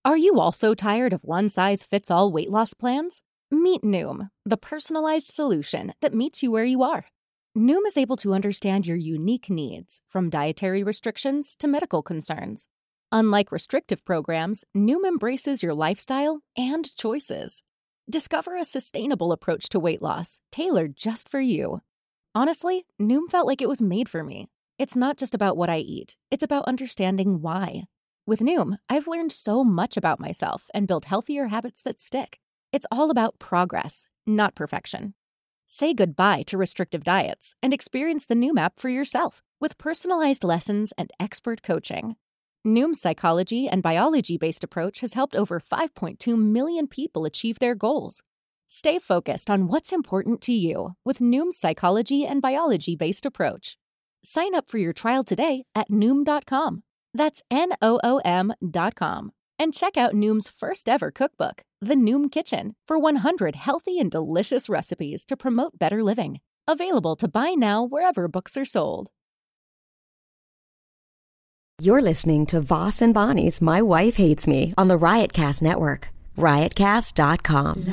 Are you also tired of one-size-fits-all weight loss plans? Meet Noom, the personalized solution that meets you where you are. Noom is able to understand your unique needs, from dietary restrictions to medical concerns. Unlike restrictive programs, Noom embraces your lifestyle and choices. Discover a sustainable approach to weight loss, tailored just for you. Honestly, Noom felt like it was made for me. It's not just about what I eat, it's about understanding why. With Noom, I've learned so much about myself and built healthier habits that stick. It's all about progress, not perfection. Say goodbye to restrictive diets and experience the Noom app for yourself with personalized lessons and expert coaching. Noom's psychology and biology-based approach has helped over 5.2 million people achieve their goals. Stay focused on what's important to you with Noom's psychology and biology-based approach. Sign up for your trial today at Noom.com. That's Noom.com. And check out Noom's first ever cookbook, The Noom Kitchen, for 100 healthy and delicious recipes to promote better living. Available to buy now wherever books are sold. You're listening to Voss and Bonnie's My Wife Hates Me on the Riotcast Network. Riotcast.com.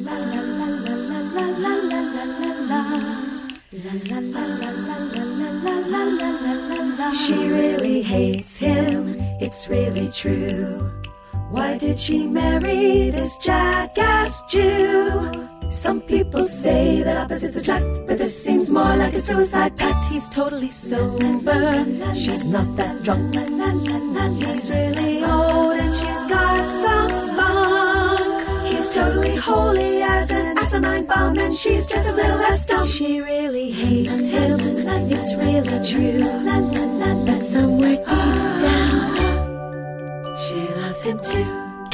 She really hates him, it's really true. Why did she marry this jackass Jew? Some people say that opposites attract, but this seems more like a suicide pact. He's totally sober, she's not that drunk. He's really old and she's got some spunk. He's totally holy as an asinine bomb, and she's just a little less dumb. She really hates him, it's really true. But somewhere deep down, she loves him too.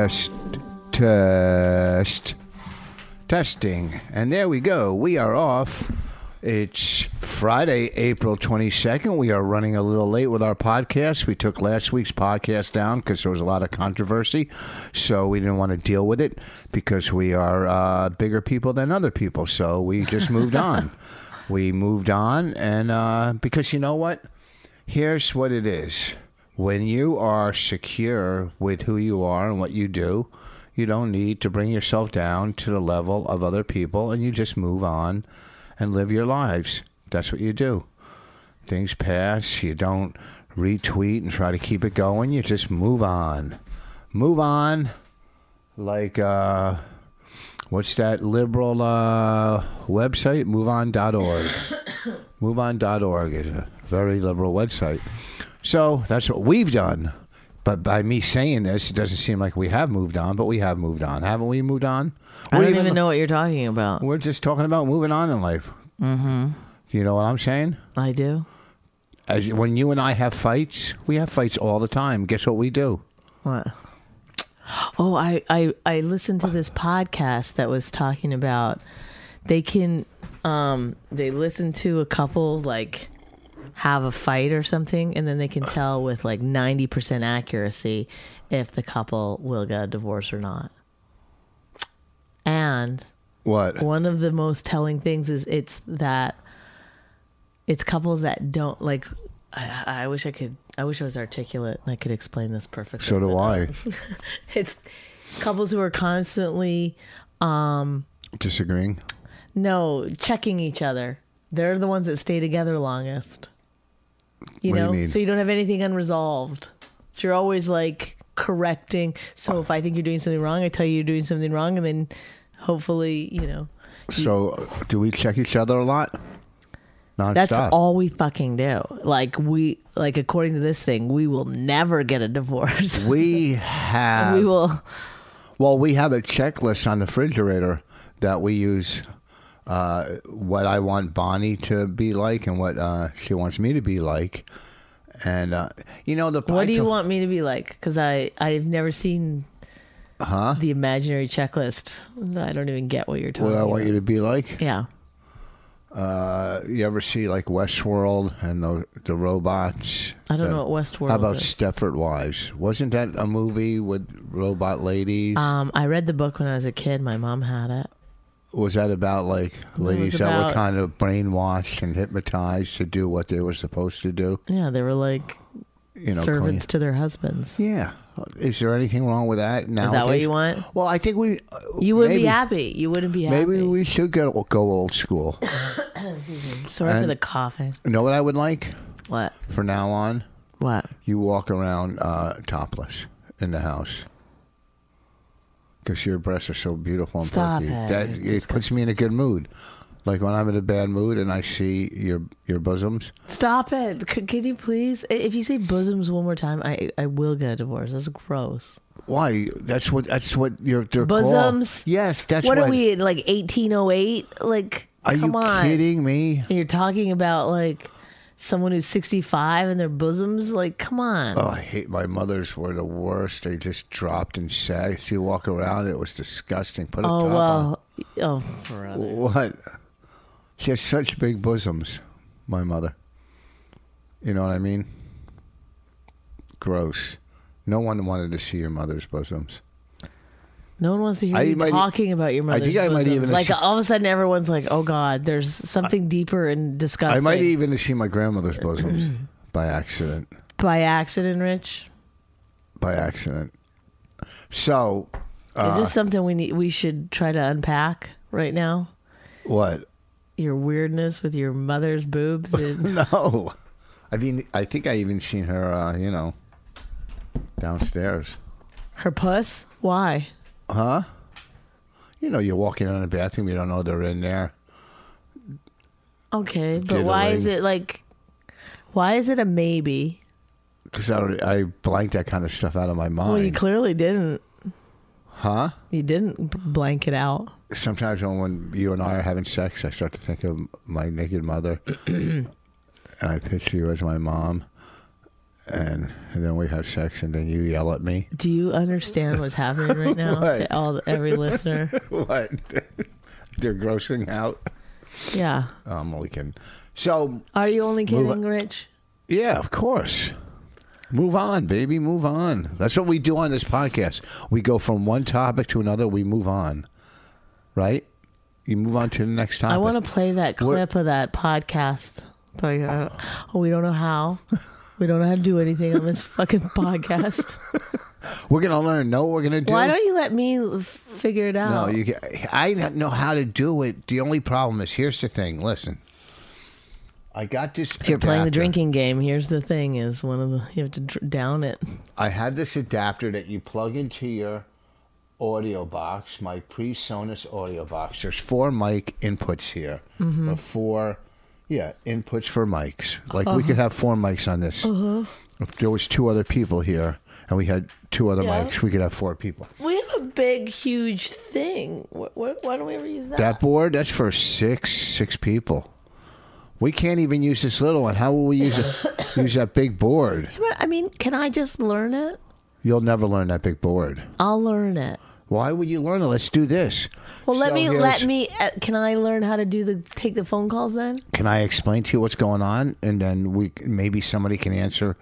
Testing. And there we go. We are off. It's Friday, April 22nd. We are running a little late with our podcast. We took last week's podcast down because there was a lot of controversy. So we didn't want to deal with it because we are bigger people than other people. So we just moved on. We moved on. And because you know what? Here's what it is. When you are secure with who you are and what you do, you don't need to bring yourself down to the level of other people, and you just move on and live your lives. That's what you do. Things pass. You don't retweet and try to keep it going. You just move on. Move on like, what's that liberal website? MoveOn.org. MoveOn.org is a very liberal website. So that's what we've done. But by me saying this, it doesn't seem like we have moved on, but we have moved on. Haven't we moved on? I don't even know what you're talking about. We're just talking about moving on in life. Mm-hmm. You know what I'm saying? I do. When you and I have fights, we have fights all the time. Guess what we do? What? Oh, I listened to this podcast that was talking about they listen to a couple like have a fight or something, and then they can tell with like 90% accuracy if the couple will get a divorce or not. And what? One of the most telling things is it's couples that don't like. I wish I was articulate and I could explain this perfectly. So do I. It's couples who are constantly disagreeing. No, checking each other. They're the ones that stay together longest. You know, so you don't have anything unresolved. So you're always like correcting. So if I think you're doing something wrong, I tell you you're doing something wrong, and then hopefully, you know. So do we check each other a lot? Non-stop. That's all we fucking do. Like according to this thing, we will never get a divorce. We have. We will. Well, we have a checklist on the refrigerator that we use. What I want Bonnie to be like and what she wants me to be like. And, what do you want me to be like? Because I've never seen the imaginary checklist. I don't even get what you're talking about. What I want you to be like? Yeah. You ever see like Westworld and the robots? I don't know what Westworld is. How about Stepford Wives? Wasn't that a movie with robot ladies? I read the book when I was a kid. My mom had it. Was that about like ladies that were kind of brainwashed and hypnotized to do what they were supposed to do? Yeah, they were like servants to their husbands. Yeah. Is there anything wrong with that? Nowadays? Is that what you want? Well, I think we. You wouldn't be happy. You wouldn't be happy. Maybe we should go old school. Sorry for the coughing. You know what I would like? What? For now on? What? You walk around topless in the house. Because your breasts are so beautiful and Stop perky. it. It puts me in a good mood. Like when I'm in a bad mood and I see your bosoms. Stop it. Can you please? If you say bosoms one more time, I will get a divorce. That's gross. Why? That's what they're bosoms. Called. Yes, that's what are we in, like 1808? Like, come on. Are you kidding me? And you're talking about like someone who's 65 and their bosoms. Like, come on. Oh, I hate my mothers. Were the worst. They just dropped and sagged. You walk around, it was disgusting. Put a top on. Oh, brother. What? She has such big bosoms, my mother. You know what I mean? Gross. No one wanted to see your mother's bosoms. No one wants to hear you talking about your mother's bosoms. I might even like all of a sudden everyone's like, oh God, there's something deeper and disgusting. I might even have seen my grandmother's bosoms by accident. By accident, Rich? By accident. So... is this something we should try to unpack right now? What? Your weirdness with your mother's boobs? No. I mean, I think I even seen her, downstairs. Her puss? Why? Huh? You're walking in the bathroom, you don't know they're in there. Okay, but why is it a maybe? Because I blanked that kind of stuff out of my mind. Well, you clearly didn't. Huh? You didn't blank it out. Sometimes when you and I are having sex, I start to think of my naked mother. And I picture you as my mom. And then we have sex, and then you yell at me. Do you understand what's happening right now to every listener? What? They're grossing out? Yeah. I'm only kidding. So... Are you only kidding, Rich? Yeah, of course. Move on, baby. Move on. That's what we do on this podcast. We go from one topic to another. We move on. Right? You move on to the next topic. I want to play that clip of that podcast. But we don't know how. We don't know how to do anything on this fucking podcast. We're going to learn. Know what we're going to do? Why don't you let me figure it out? No, I know how to do it. The only problem is, here's the thing. Listen. I got this If you're playing the drinking game, here's the thing is you have to down it. I have this adapter that you plug into your audio box, my PreSonus audio box. There's 4 mic inputs here. Mm-hmm. Or 4 inputs for mics. Like we could have 4 mics on this. If there was 2 other people here and we had 2 other mics, we could have 4 people. We have a big, huge thing. Why don't we ever use that? That board, that's for 6 people. We can't even use this little one. How will we use that big board? I mean, can I just learn it? You'll never learn that big board. I'll learn it. Why would you learn it? Let's do this. Well, let me. Can I learn how to take the phone calls then? Can I explain to you what's going on, and then maybe somebody can answer.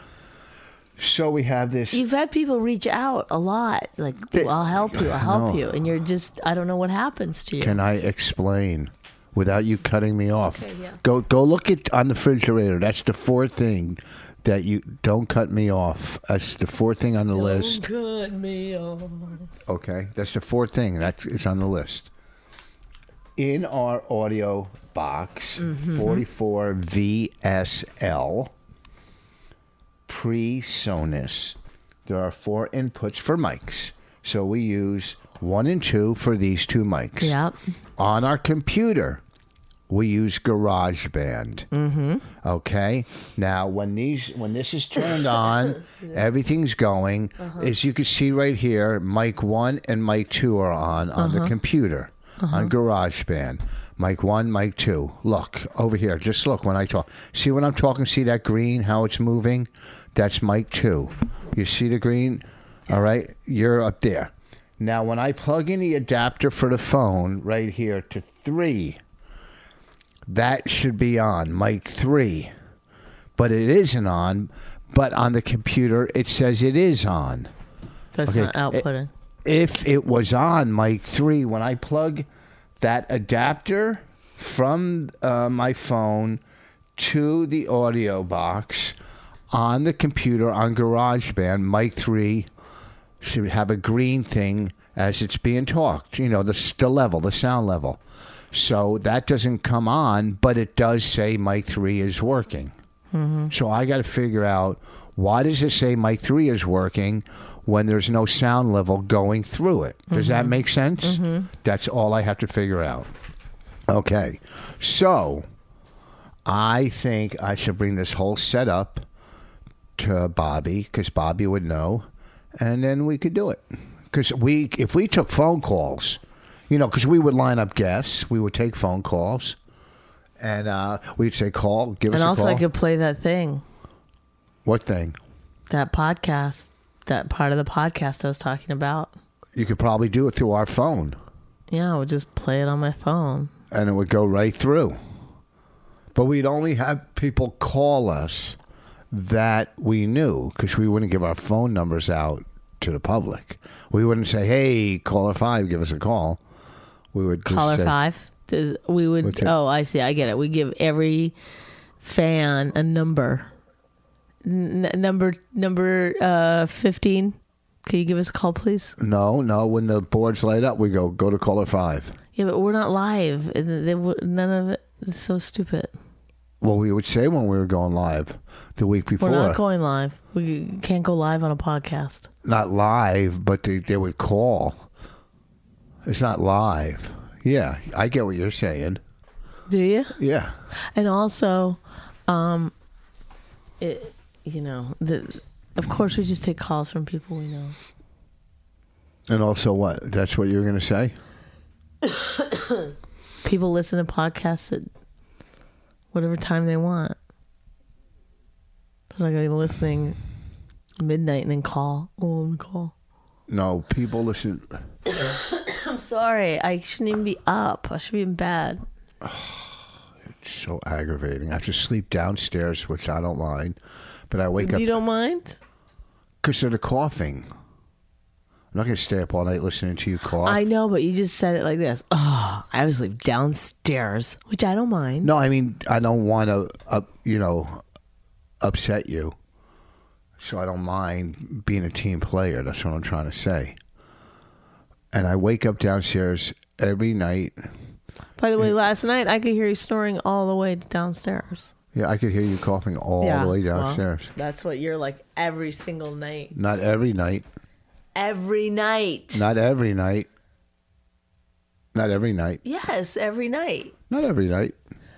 So we have this. You've had people reach out a lot, like, I'll help you, and you're just, I don't know what happens to you. Can I explain? Without you cutting me off. Okay, yeah. Go look on the refrigerator. That's the 4th thing that you don't cut me off. That's the 4th thing on the list. Don't cut me off. Okay, that's the 4th thing. It's on the list. In our audio box, 44 VSL PreSonus, there are 4 inputs for mics. So we use 1 and 2 for these 2 mics. Yep. On our computer, we use GarageBand. Mm-hmm. Okay. Now, when this is turned on, everything's going. As you can see right here, mic 1 and mic 2 are on the computer on GarageBand. Mic 1, mic 2. Look over here. Just look when I talk. See when I'm talking? See that green? How it's moving? That's mic 2. You see the green? All right. You're up there. Now, when I plug in the adapter for the phone right here to 3, that should be on, mic 3. But it isn't on, but on the computer it says it is on. That's not outputting. If it was on mic 3, when I plug that adapter from my phone to the audio box, on the computer on GarageBand, mic 3 should have a green thing as it's being talked. You know, the sound level. So that doesn't come on, but it does say mic 3 is working. Mm-hmm. So I got to figure out, why does it say mic 3 is working when there's no sound level going through it? Does that make sense? Mm-hmm. That's all I have to figure out. Okay. So I think I should bring this whole setup to Bobby, because Bobby would know, and then we could do it. Because if we took phone calls, you know, because we would line up guests, we would take phone calls, and we'd say, give us a call. And also I could play that thing. What thing? That podcast, that part of the podcast I was talking about. You could probably do it through our phone. Yeah, I would just play it on my phone. And it would go right through. But we'd only have people call us that we knew, because we wouldn't give our phone numbers out to the public. We wouldn't say, hey, caller 5, give us a call. We would just caller say, 5? I see. I get it. We give every fan a number. Number 15. Can you give us a call, please? No. When the board's light up, we go to caller 5. Yeah, but we're not live. None of it is so stupid. Well, we would say when we were going live the week before. We're not going live. We can't go live on a podcast. Not live, but they would call. It's not live. Yeah, I get what you're saying. Do you? Yeah. And also, of course we just take calls from people we know. And also what? That's what you're going to say? People listen to podcasts at whatever time they want. They're not going to be listening midnight and then call. Oh, I'm going to call. No, people listen. I'm sorry. I shouldn't even be up. I should be in bed. It's so aggravating. I have to sleep downstairs, which I don't mind. But I wake up. You don't mind? Because of the coughing. I'm not going to stay up all night listening to you cough. I know, but you just said it like this. Oh, I was sleep downstairs, which I don't mind. No, I mean, I don't want to, upset you. So I don't mind being a team player. That's what I'm trying to say. And I wake up downstairs every night. By the way, last night I could hear you snoring all the way downstairs. Yeah, I could hear you coughing all the way downstairs. Well, that's what you're like every single night. Not every night. Every night. Not every night. Not every night. Yes, every night. Not every night.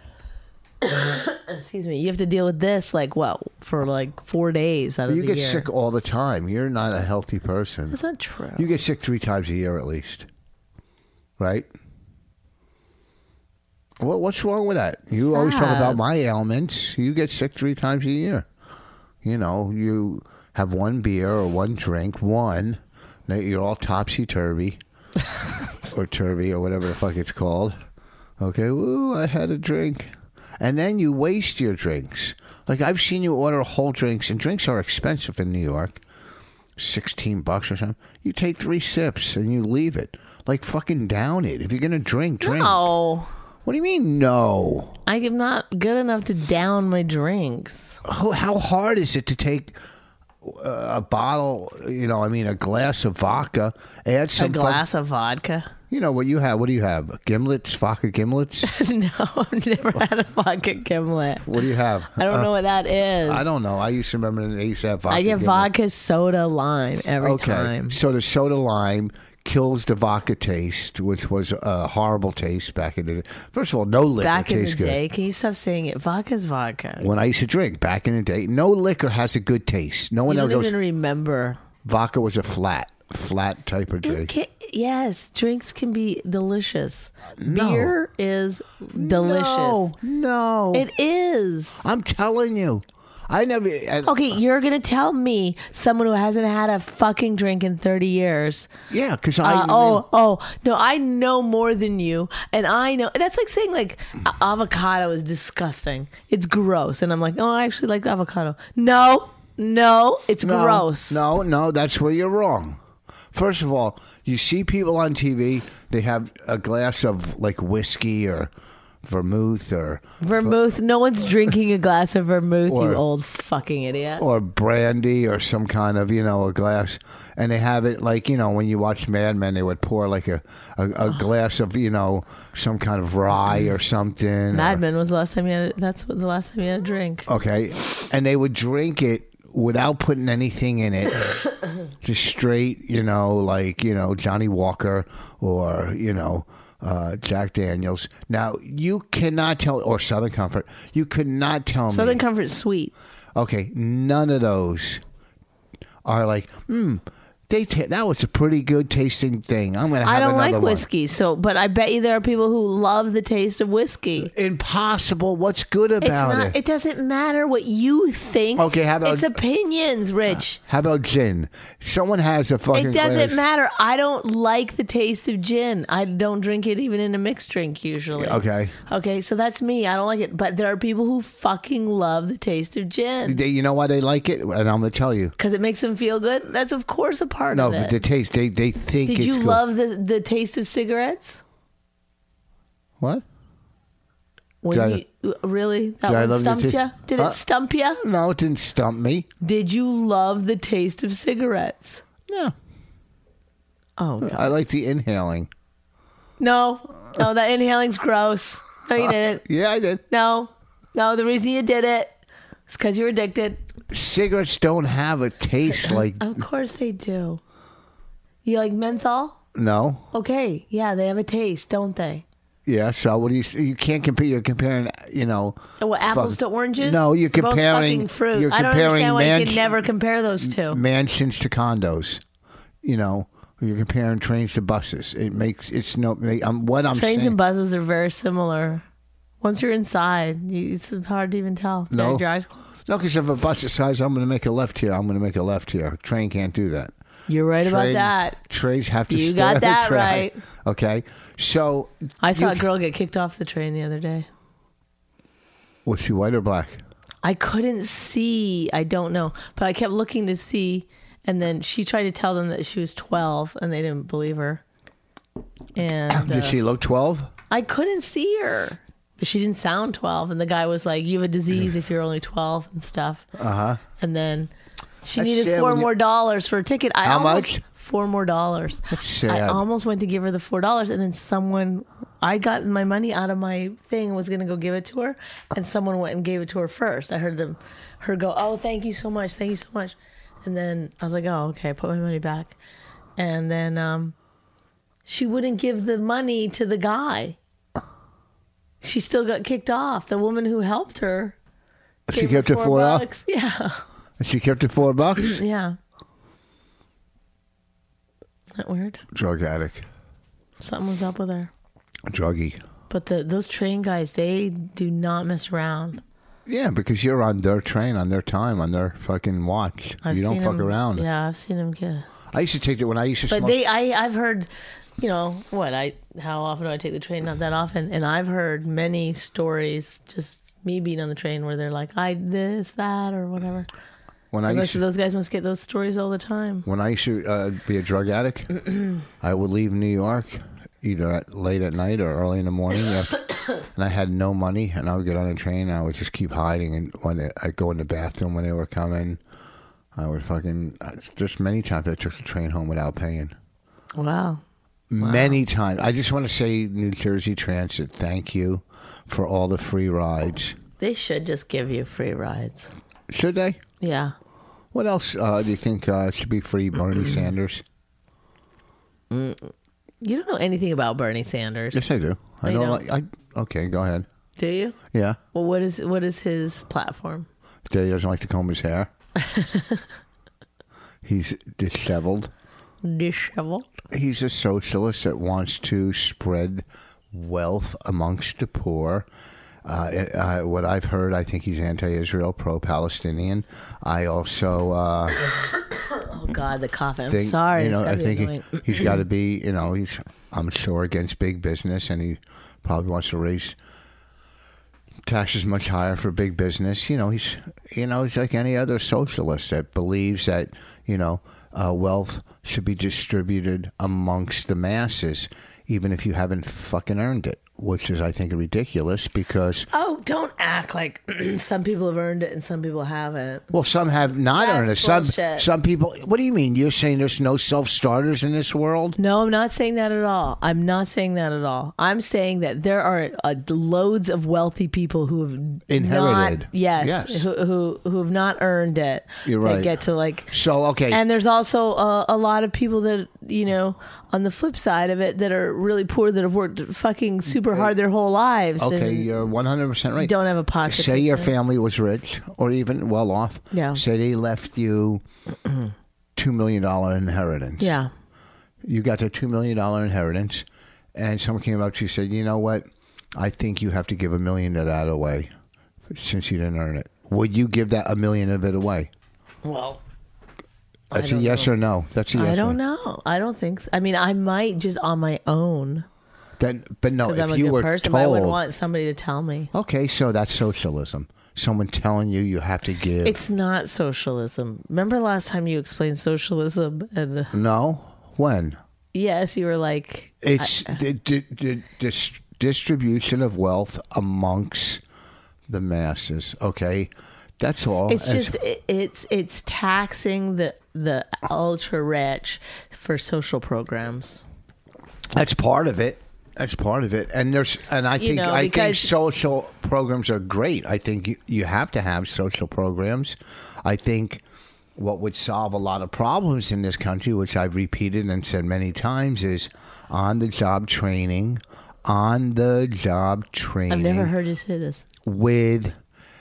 Excuse me. You have to deal with this for 4 days out of the year. You get sick all the time. You're not a healthy person. That's not true. You get sick 3 times a year at least. Right? What's wrong with that? You always talk about my ailments. You get sick 3 times a year. You know, you have one beer or one drink, you're all topsy-turvy. Or turvy or whatever the fuck it's called. Okay, woo, I had a drink. And then you waste your drinks. Like, I've seen you order whole drinks, and drinks are expensive in New York. $16 or something. You take 3 sips and you leave it. Like, fucking down it. If you're going to drink. No. What do you mean, no? I am not good enough to down my drinks. How hard is it to take a bottle, a glass of vodka, add some... A glass of vodka? You know what you have? What do you have? Gimlets? Vodka gimlets? No, I've never had a vodka gimlet. What do you have? I don't know what that is. I don't know. I used to remember they used to have vodka. I get gimlet. Vodka soda lime every time. So the soda lime kills the vodka taste, which was a horrible taste back in the day. First of all, no liquor tastes good. Back in the day, can you stop saying it? Vodka's vodka. When I used to drink back in the day, no liquor has a good taste. No one ever goes. You don't even remember. Vodka was a flat type of drink. Yes, drinks can be delicious. No. Beer is delicious. No. It is. I'm telling you. Okay, you're going to tell me, someone who hasn't had a fucking drink in 30 years. Yeah, because no, I know more than you. And I know. That's like saying, avocado is disgusting. It's gross. And I'm like, I actually like avocado. No, it's gross. No, that's where you're wrong. First of all, you see people on TV, they have a glass of whiskey or vermouth or vermouth. No one's drinking a glass of vermouth, you old fucking idiot. Or brandy or some kind of, a glass. And they have it like, when you watch Mad Men, they would pour like a glass of, some kind of rye or something. Mad Men was the last time you had the last time you had a drink. Okay. And they would drink it without putting anything in it. Just straight, Johnny Walker or, Jack Daniels. Now, you cannot tell, or Southern Comfort, you could not tell me. Southern Comfort's sweet. Okay, none of those are like, that was a pretty good tasting thing. I'm going to have another one. I don't like whiskey, but I bet you there are people who love the taste of whiskey. Impossible. What's good about it? It doesn't matter what you think. Okay, how about... It's opinions, Rich. How about gin? Someone has a fucking It doesn't glass. matter. I don't like the taste of gin. I don't drink it even in a mixed drink usually. Okay, so that's me. I don't like it. But there are people who fucking love the taste of gin. You know why they like it? And I'm going to tell you. Because it makes them feel good? That's, of course, a part of it. No, but the taste, they think it's good. Did you love the taste of cigarettes? What? Really? That one stumped you? Did it stump you? No, it didn't stump me. Did you love the taste of cigarettes? Yeah. Oh, God. I like the inhaling. No, that inhaling's gross. No, you didn't. Yeah, I did. No, the reason you did it is because you're addicted. Cigarettes don't have a taste like... Of course they do. You like menthol? No. Okay, yeah, they have a taste, don't they? Yeah, so what do you can't compare, you're comparing, What, apples to oranges? No, you're Both comparing... fucking fruit. You're I don't comparing understand why you can never compare those two. Mansions to condos. You're comparing trains to buses. Trains and buses are very similar. Once you're inside, it's hard to even tell. No. Your eyes closed. No, because if a bus decides I'm going to make a left here, I'm going to make a left here. Train can't do that. You're right about that. Trains have to You stay got on the that track. right. Okay, so... I saw a girl get kicked off the train the other day. Was she white or black? I couldn't see. I don't know. But I kept looking to see. And then she tried to tell them that she was 12, and they didn't believe her. And did she look 12? I couldn't see her. But she didn't sound 12. And the guy was like, you have a disease if you're only 12 and stuff. Uh-huh. And then she That's needed sad $4 more for a ticket. How much? $4 more. That's sad. I almost went to give her the $4, and then I got my money out of my thing, was going to go give it to her, and someone went and gave it to her first. I heard her go, oh, thank you so much. Thank you so much. And then I was like, oh, okay, I put my money back. And then she wouldn't give the money to the guy. She still got kicked off. The woman who helped her. She kept it $4? Yeah. She kept it $4? Yeah. That weird? Drug addict. Something was up with her. Druggie. But those train guys, they do not mess around. Yeah, because you're on their train, on their time, on their fucking watch. You don't fuck around. Yeah, I've seen them get. I used to take it when I used to smoke. But I've heard, how often do I take the train? Not that often. And I've heard many stories, just me being on the train, where they're like, this, that, or whatever. Those guys must get those stories all the time. When I used to be a drug addict, I would leave New York either late at night or early in the morning. And I had no money, and I would get on a train, and I would just keep hiding. And when I'd go in the bathroom when they were coming, I would just many times I took the train home without paying. Wow. Many times. I just want to say, New Jersey Transit, thank you for all the free rides. They should just give you free rides. Should they? Yeah. What else do you think should be free, Bernie Sanders? You don't know anything about Bernie Sanders. Yes, I do. I know. Okay, go ahead. Do you? Yeah. Well, what is his platform? That he doesn't like to comb his hair. He's disheveled. Disheveled? He's a socialist that wants to spread wealth amongst the poor. What I've heard, I think he's anti-Israel, pro-Palestinian. I also... oh, God, the coffin. I'm sorry. I think he's got to be, I'm sure, against big business, and he probably wants to raise taxes much higher for big business. He's like any other socialist that believes that, wealth should be distributed amongst the masses, even if you haven't fucking earned it. which is, I think, ridiculous because... Oh, don't act like some people have earned it and some people haven't. Well, some have not earned it. Some people... What do you mean? You're saying there's no self-starters in this world? No, I'm not saying that at all. I'm saying that there are loads of wealthy people who have inherited. Yes. Who have not earned it. You're right. That get to like... So, okay. And there's also a lot of people that, on the flip side of it, that are really poor that have worked fucking super hard their whole lives. Okay, you're 100% right. Don't have a pocket. Say your family was rich or even well off. Yeah. Say they left you $2 million inheritance. Yeah. You got the $2 million inheritance, and someone came up to you and said, you know what? I think you have to give $1 million of that away since you didn't earn it. Would you give that $1 million of it away? Well... That's a yes or no. That's a yes. I don't know. I don't think so. I mean, I might just on my own. But no, because if I'm a you good were person, told, but I wouldn't want somebody to tell me. Okay, so that's socialism. Someone telling you have to give. It's not socialism. Remember last time you explained socialism? And no, when? Yes, you were like, it's the distribution of wealth amongst the masses. Okay, that's all. It's taxing the ultra rich for social programs. That's part of it. And I think social programs are great. I think you have to have social programs. I think what would solve a lot of problems in this country, which I've repeated and said many times, is on-the-job training. I've never heard you say this. With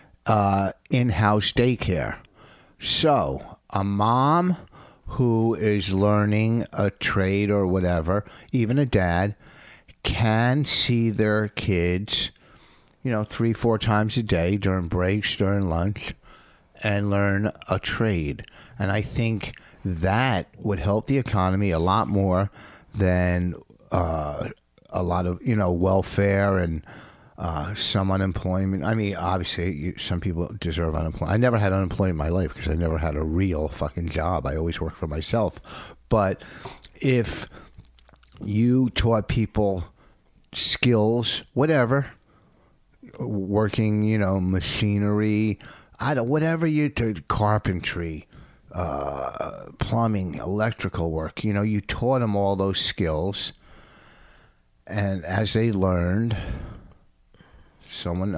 in-house daycare. So a mom who is learning a trade or whatever, even a dad, can see their kids, 3-4 times a day during breaks, during lunch, and learn a trade. And I think that would help the economy a lot more than a lot of, welfare and some unemployment. I mean, obviously, some people deserve unemployment. I never had unemployment in my life because I never had a real fucking job. I always worked for myself. But if you taught people skills, whatever, working, machinery, whatever you did, carpentry, plumbing, electrical work, you taught them all those skills. And as they learned, someone,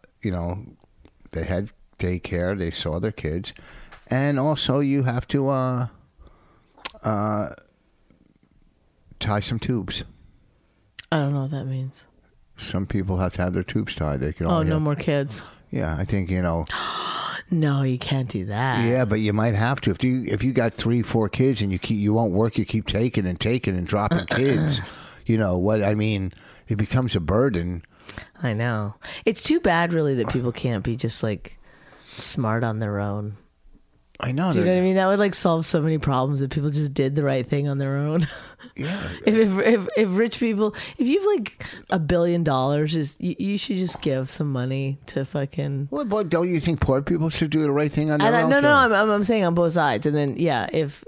they had daycare, they saw their kids. And also you have to tie some tubes. I don't know what that means. Some people have to have their tubes tied. They can no more kids. Yeah, I think, No, you can't do that. Yeah, but you might have to. If you got 3-4 kids and you won't work, you keep taking and dropping kids. You know what I mean? It becomes a burden. I know. It's too bad, really, that people can't be just like smart on their own. I know. Do you know what I mean? That would like solve so many problems if people just did the right thing on their own. Yeah. If rich people, if you have like $1 billion, you should just give some money to fucking. Well, but don't you think poor people should do the right thing on their own? No, I'm saying on both sides, and then if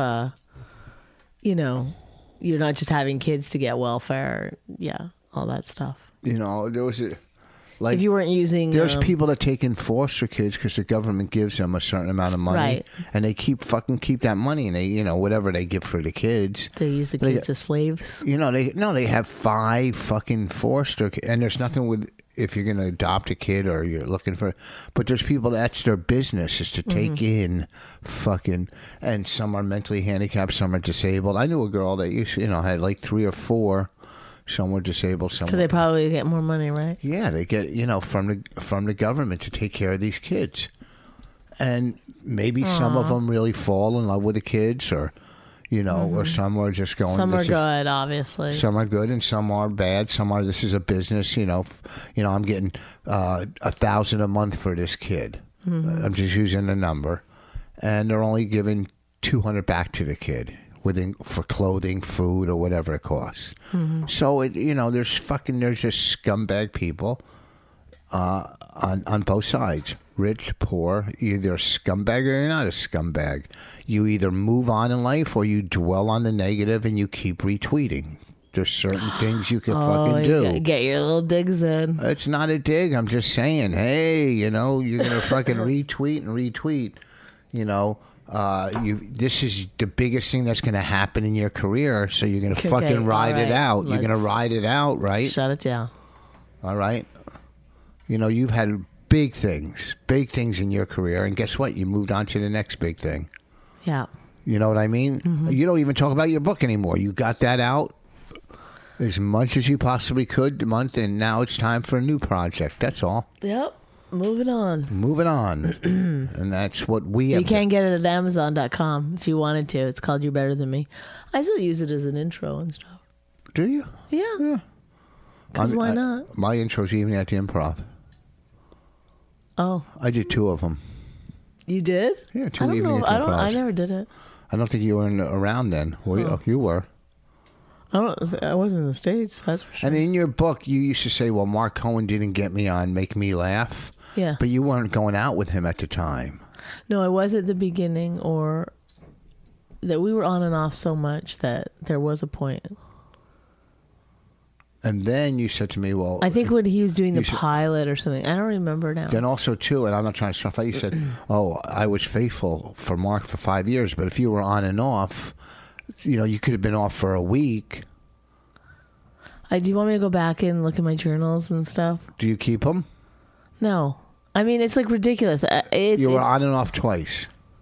you're not just having kids to get welfare, all that stuff. There was if you weren't using... There's people that take in foster kids because the government gives them a certain amount of money. Right. And they keep that money, and they, whatever they give for the kids. They use the kids as slaves? They have 5 fucking foster kids. And there's nothing with... If you're going to adopt a kid or you're looking for... But there's people, that's their business, is to take in fucking... And some are mentally handicapped, some are disabled. I knew a girl that had like 3 or 4... Some were disabled. Some because they probably get more money, right? Yeah, they get from the government to take care of these kids, and maybe some of them really fall in love with the kids, or or some are just going. Some are good, obviously. Some are good, and some are bad. Some are. This is a business. I'm getting $1,000 a month for this kid. Mm-hmm. I'm just using a number, and they're only giving $200 back to the kid. For clothing, food, or whatever it costs. Mm-hmm. So there's just scumbag people on both sides, rich, poor. You're either a scumbag or you're not a scumbag. You either move on in life or you dwell on the negative and you keep retweeting. There's certain things you can fucking you do. gotta get your little digs in. It's not a dig. I'm just saying, hey, you're gonna fucking retweet. This is the biggest thing that's gonna happen in your career. So you're gonna fucking ride it out. You're gonna ride it out, right? Shut it down. All right. You've had big things in your career, and guess what? You moved on to the next big thing. Yeah. You know what I mean? Mm-hmm. You don't even talk about your book anymore. You got that out as much as you possibly could the month, and now it's time for a new project. That's all. Yep. Moving on. And that's what we have. You can get it at Amazon.com if you wanted to. It's called You're Better Than Me. I still use it as an intro and stuff. Do you? Yeah. Because why not? My intro's even at the Improv. Oh. I did 2 of them. You did? Yeah, 2 evenings at the Improv. I never did it. I don't think you were around then. Were you? You were. I wasn't in the States, that's for sure. And in your book, you used to say, well, Mark Cohen didn't get me on Make Me Laugh. Yeah. But you weren't going out with him at the time. No, I was at the beginning, or that we were on and off so much that there was a point. And then you said to me, well... I think when he was doing the pilot or something. I don't remember now. Then also, too, and I'm not trying to stuff out, you said, I was faithful for Mark for 5 years, but if you were on and off, you could have been off for a week. Do you want me to go back and look at my journals and stuff? Do you keep them? No. I mean, it's like ridiculous. You were on and off twice.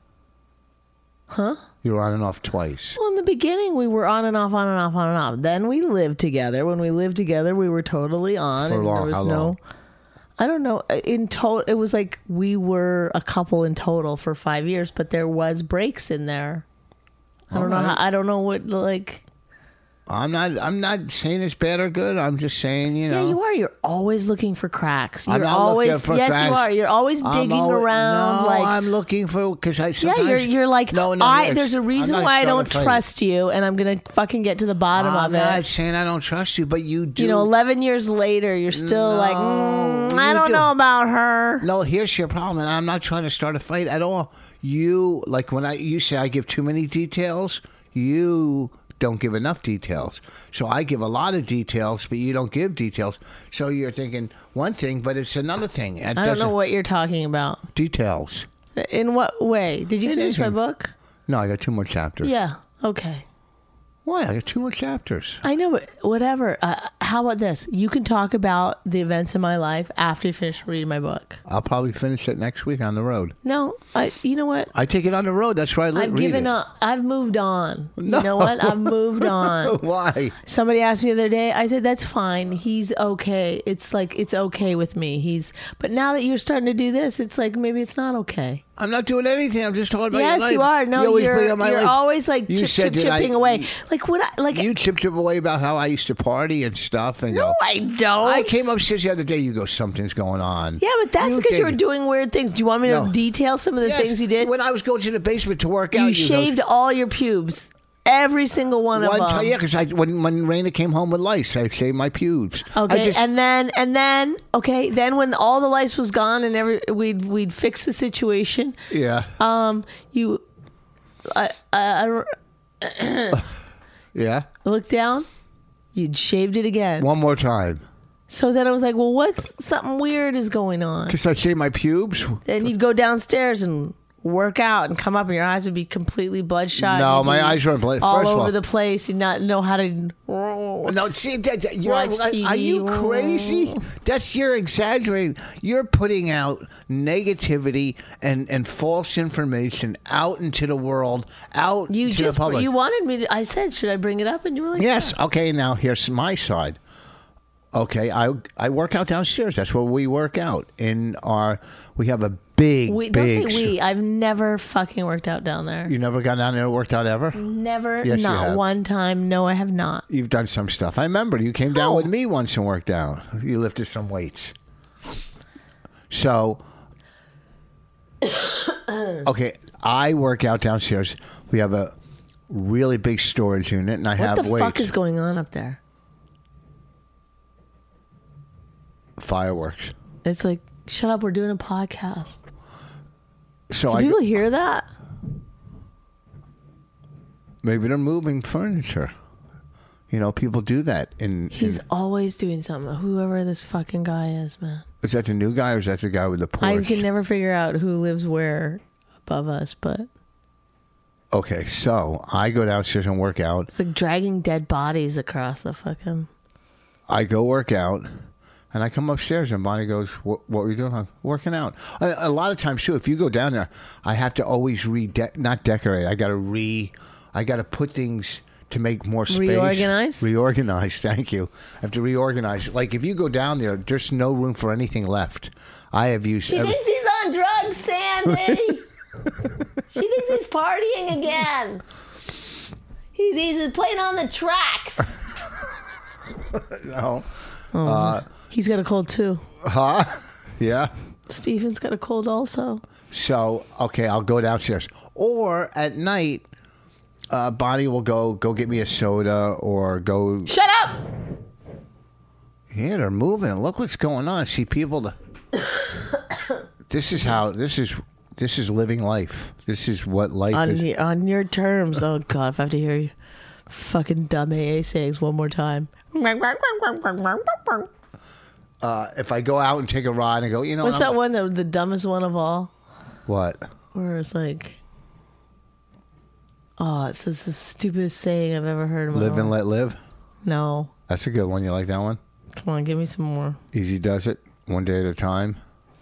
Huh? You were on and off twice. Well, in the beginning, we were on and off, on and off, on and off. Then we lived together. When we lived together, we were totally on. For long? How long? I don't know. In total, it was like we were a couple in total for 5 years, but there was breaks in there. I don't know how. I don't know what like. I'm not saying it's bad or good. I'm just saying, Yeah, you are. You're always looking for cracks. You're I'm not always looking for yes, cracks. you are. You're always digging around. No, like I'm looking for because I. Sometimes, you're like there's a reason why I don't trust you, and I'm gonna fucking get to the bottom of it. I'm not saying I don't trust you, but you do. 11 years later, you're still I don't know about her. No, here's your problem, and I'm not trying to start a fight at all. You like when you say I give too many details, you don't give enough details. So I give a lot of details, but you don't give details. So you're thinking one thing, but it's another thing. I don't know what you're talking about. Details. In what way? Did you finish my book? No, I got 2 more chapters. Yeah. Okay. Why? I got 2 more chapters. I know, but whatever. How about this? You can talk about the events in my life after you finish reading my book. I'll probably finish it next week on the road. No, you know what? I take it on the road. That's why I've given up. I've moved on. No. You know what? I've moved on. Why? Somebody asked me the other day. I said, that's fine. He's okay. It's like, it's okay with me. But now that you're starting to do this, it's like, maybe it's not okay. I'm not doing anything. I'm just talking about your life. Yes, you are. No, you're always like chipping away. Like you chipped away about how I used to party and stuff. And no, I don't. I came upstairs the other day. You go, something's going on. Yeah, but that's because you were doing weird things. Do you want me to detail some of the things you did? When I was going to the basement to work out, you shaved all your pubes. Every single one of them. Yeah, because when Raina came home with lice, I shaved my pubes. Okay, and then then when all the lice was gone and we'd fix the situation. Yeah. Yeah. Look down. You'd shaved it again. One more time. So then I was like, well, something weird is going on. Because I shaved my pubes. Then you'd go downstairs and work out and come up and your eyes would be completely bloodshot. No, my eyes weren't bloodshot. All over the place. You'd not know how to no, see, are you crazy? You're exaggerating. You're putting out negativity and false information out into the world, out to the public. You wanted me to, I said, should I bring it up? And you were like, yes. Yeah. Okay, now here's my side. Okay, I work out downstairs. That's where we work out. We have a big. Don't say we. I've never fucking worked out down there. You never gone down there and worked out ever? Never. Yes, not one time. No, I have not. You've done some stuff. I remember you came down with me once and worked out. You lifted some weights. So, okay, I work out downstairs. We have a really big storage unit, and I have weights. What the fuck is going on up there? Fireworks. It's like, shut up, we're doing a podcast. So Can people hear that? Maybe they're moving furniture. People do that. He's always doing something. Whoever this fucking guy is, man. Is that the new guy or is that the guy with the Porsche? I can never figure out who lives where above us, but... Okay, so I go downstairs and work out. It's like dragging dead bodies across the fucking... I go work out, and I come upstairs, and Bonnie goes, what were you doing? I'm working out. A lot of times, too, if you go down there, I have to always not decorate. I got to put things... to make more space. Reorganize, thank you. I have to reorganize. Like, if you go down there, there's no room for anything left. I have used... She thinks he's on drugs, Sandy. She thinks he's partying again. He's playing on the tracks. No. He's got a cold, too. Huh? Yeah? Steven's got a cold also. So, okay, I'll go downstairs. Or, at night... Bonnie will go get me a soda or go... Shut up! Yeah, they're moving. Look what's going on. See, people... This is living life. This is what life is. On your terms. Oh, God, if I have to hear you fucking dumb AA sayings one more time. If I go out and take a ride and go, What's that one, the dumbest one of all? What? Where it's like... Oh, it's the stupidest saying I've ever heard in my life. Live and let live? No. That's a good one. You like that one? Come on, give me some more. Easy does it. One day at a time.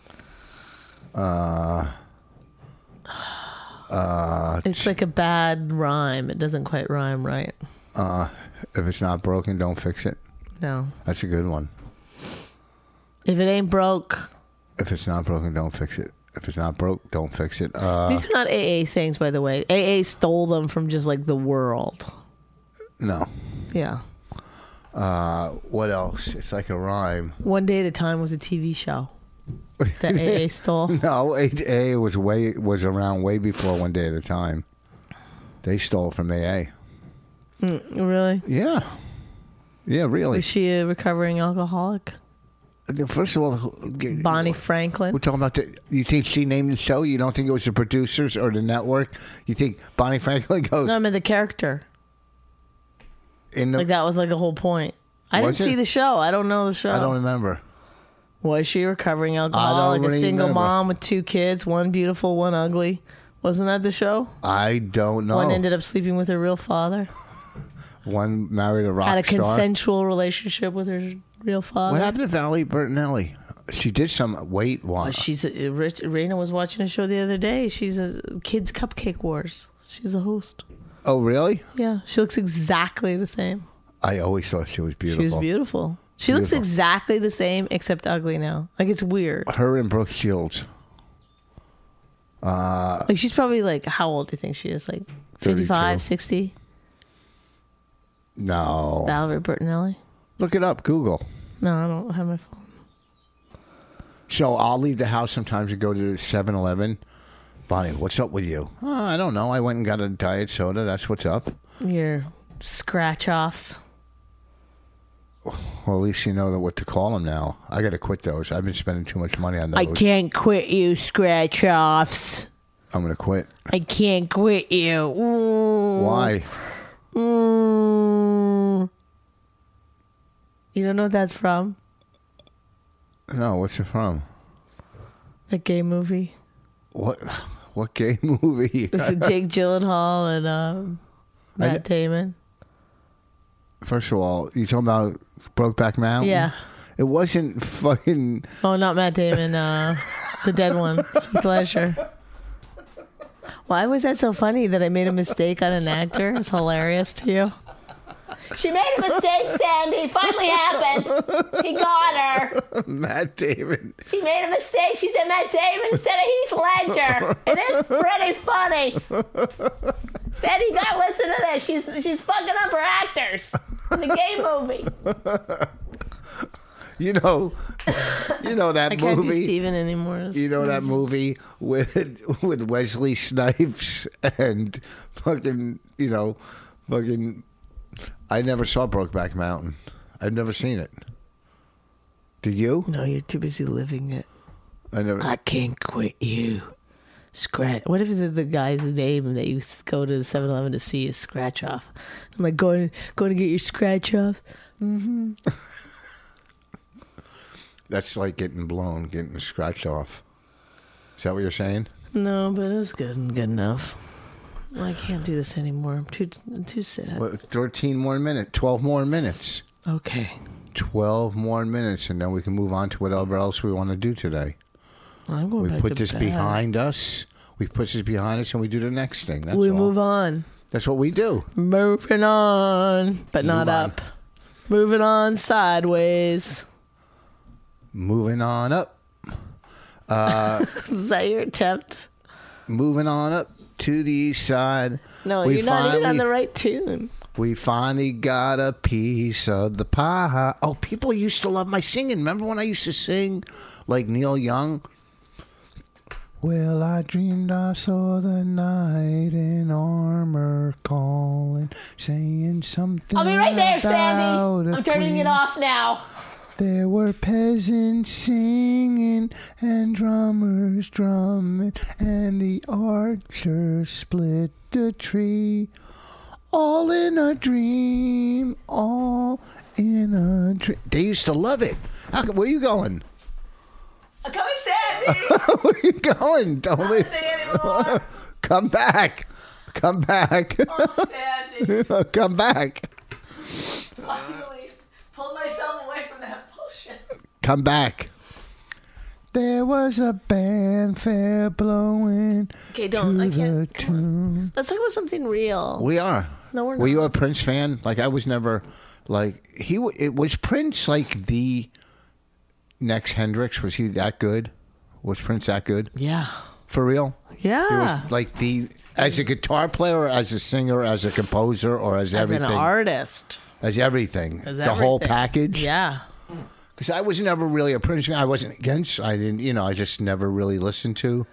It's like a bad rhyme. It doesn't quite rhyme right. If it's not broken, don't fix it. No. That's a good one. If it ain't broke. If it's not broken, don't fix it. If it's not broke, don't fix it. These are not AA sayings, by the way. AA stole them from just like the world. No. Yeah. What else? It's like a rhyme. One Day at a Time was a TV show that AA stole. No, AA was around way before One Day at a Time. They stole from AA. Really? Yeah. Yeah, really. Is she a recovering alcoholic? First of all, Bonnie Franklin. We're talking about you think she named the show? You don't think it was the producers or the network? You think Bonnie Franklin goes? No, I mean the character. Like that was like the whole point. I didn't see the show. I don't know the show. I don't remember. Was she a recovering alcoholic? A single mom with 2 kids, one beautiful, one ugly. Wasn't that the show? I don't know. One ended up sleeping with her real father. One married a rock star. Had a consensual relationship with her real father. What happened to Valerie Bertinelli? She did some weight loss. Raina was watching a show the other day. She's a Kids Cupcake Wars. She's a host. Oh, really? Yeah. She looks exactly the same. I always thought she was beautiful. She was beautiful. She looks exactly the same, except ugly now. Like, it's weird. Her and Brooke Shields. Like, she's probably like, how old do you think she is? Like 55, 60? No. Valerie Bertinelli? Look it up. Google. No, I don't have my phone. So I'll leave the house sometimes and go to 7-Eleven. Bonnie, what's up with you? I don't know. I went and got a diet soda. That's what's up. Your scratch-offs. Well, at least you know what to call them now. I got to quit those. I've been spending too much money on those. I can't quit you, scratch-offs. I'm going to quit. I can't quit you. Why? You don't know what that's from? No, what's it from? That gay movie. What gay movie? It's Jake Gyllenhaal and Matt Damon. First of all, you talking about Brokeback Mountain? Yeah. It wasn't fucking... Oh, not Matt Damon. The dead one. Heath Ledger. Why was that so funny that I made a mistake on an actor? It's hilarious to you. She made a mistake, Sandy. Finally happened. He got her. Matt Damon. She made a mistake. She said Matt Damon instead of Heath Ledger. It is pretty funny. Sandy, you gotta listen to this. She's fucking up her actors in the gay movie. You know that I movie. Can't do Steven anymore. You know that movie with Wesley Snipes and fucking. I never saw Brokeback Mountain. I've never seen it. Did you? No, you're too busy living it. I can't quit you. Scratch. What if the guy's name that you go to the 7-Eleven to see is Scratch Off? I'm like, going to get your scratch off. Mm-hmm. That's like getting scratched off. Is that what you're saying? No, but it's good enough. I can't do this anymore. I'm too sad. Well, 13 more minutes. 12 more minutes. Okay. 12 more minutes, and then we can move on to whatever else we want to do today. I'm going back to bed. We put this behind us. We put this behind us, and we do the next thing. That's we all. Move on. That's what we do. Moving on, but not up. Moving on sideways. Moving on up. Is that your attempt? Moving on up to the east side. No, you're not even on the right tune. We finally got a piece of the pie. Oh, people used to love my singing. Remember when I used to sing like Neil Young? Well, I dreamed I saw the knight in armor calling, saying something. I'll be right there, Sandy. I'm turning it off now. There were peasants singing and drummers drumming, and the archer split the tree. All in a dream, all in a dream. They used to love it. Where are you going? I'm coming, Sandy. Where are you going? Don't leave. Say anymore. Come back. Come back. Oh, Sandy. Come back. Finally pulled myself away from that bullshit. Come back. There was a fanfare blowing. Okay, don't. I can't. Tune. Let's talk about something real. We are. No, we're not. Were you a Prince fan? Like, I was never. Like, it was Prince like the next Hendrix. Was he that good? Was Prince that good? Yeah. For real? Yeah. He was like as a guitar player, or as a singer, as a composer, or as everything. As an artist. As everything. As the everything. whole package. Yeah. Because I was never really a Prince fan. I wasn't against. I didn't. I just never really listened to.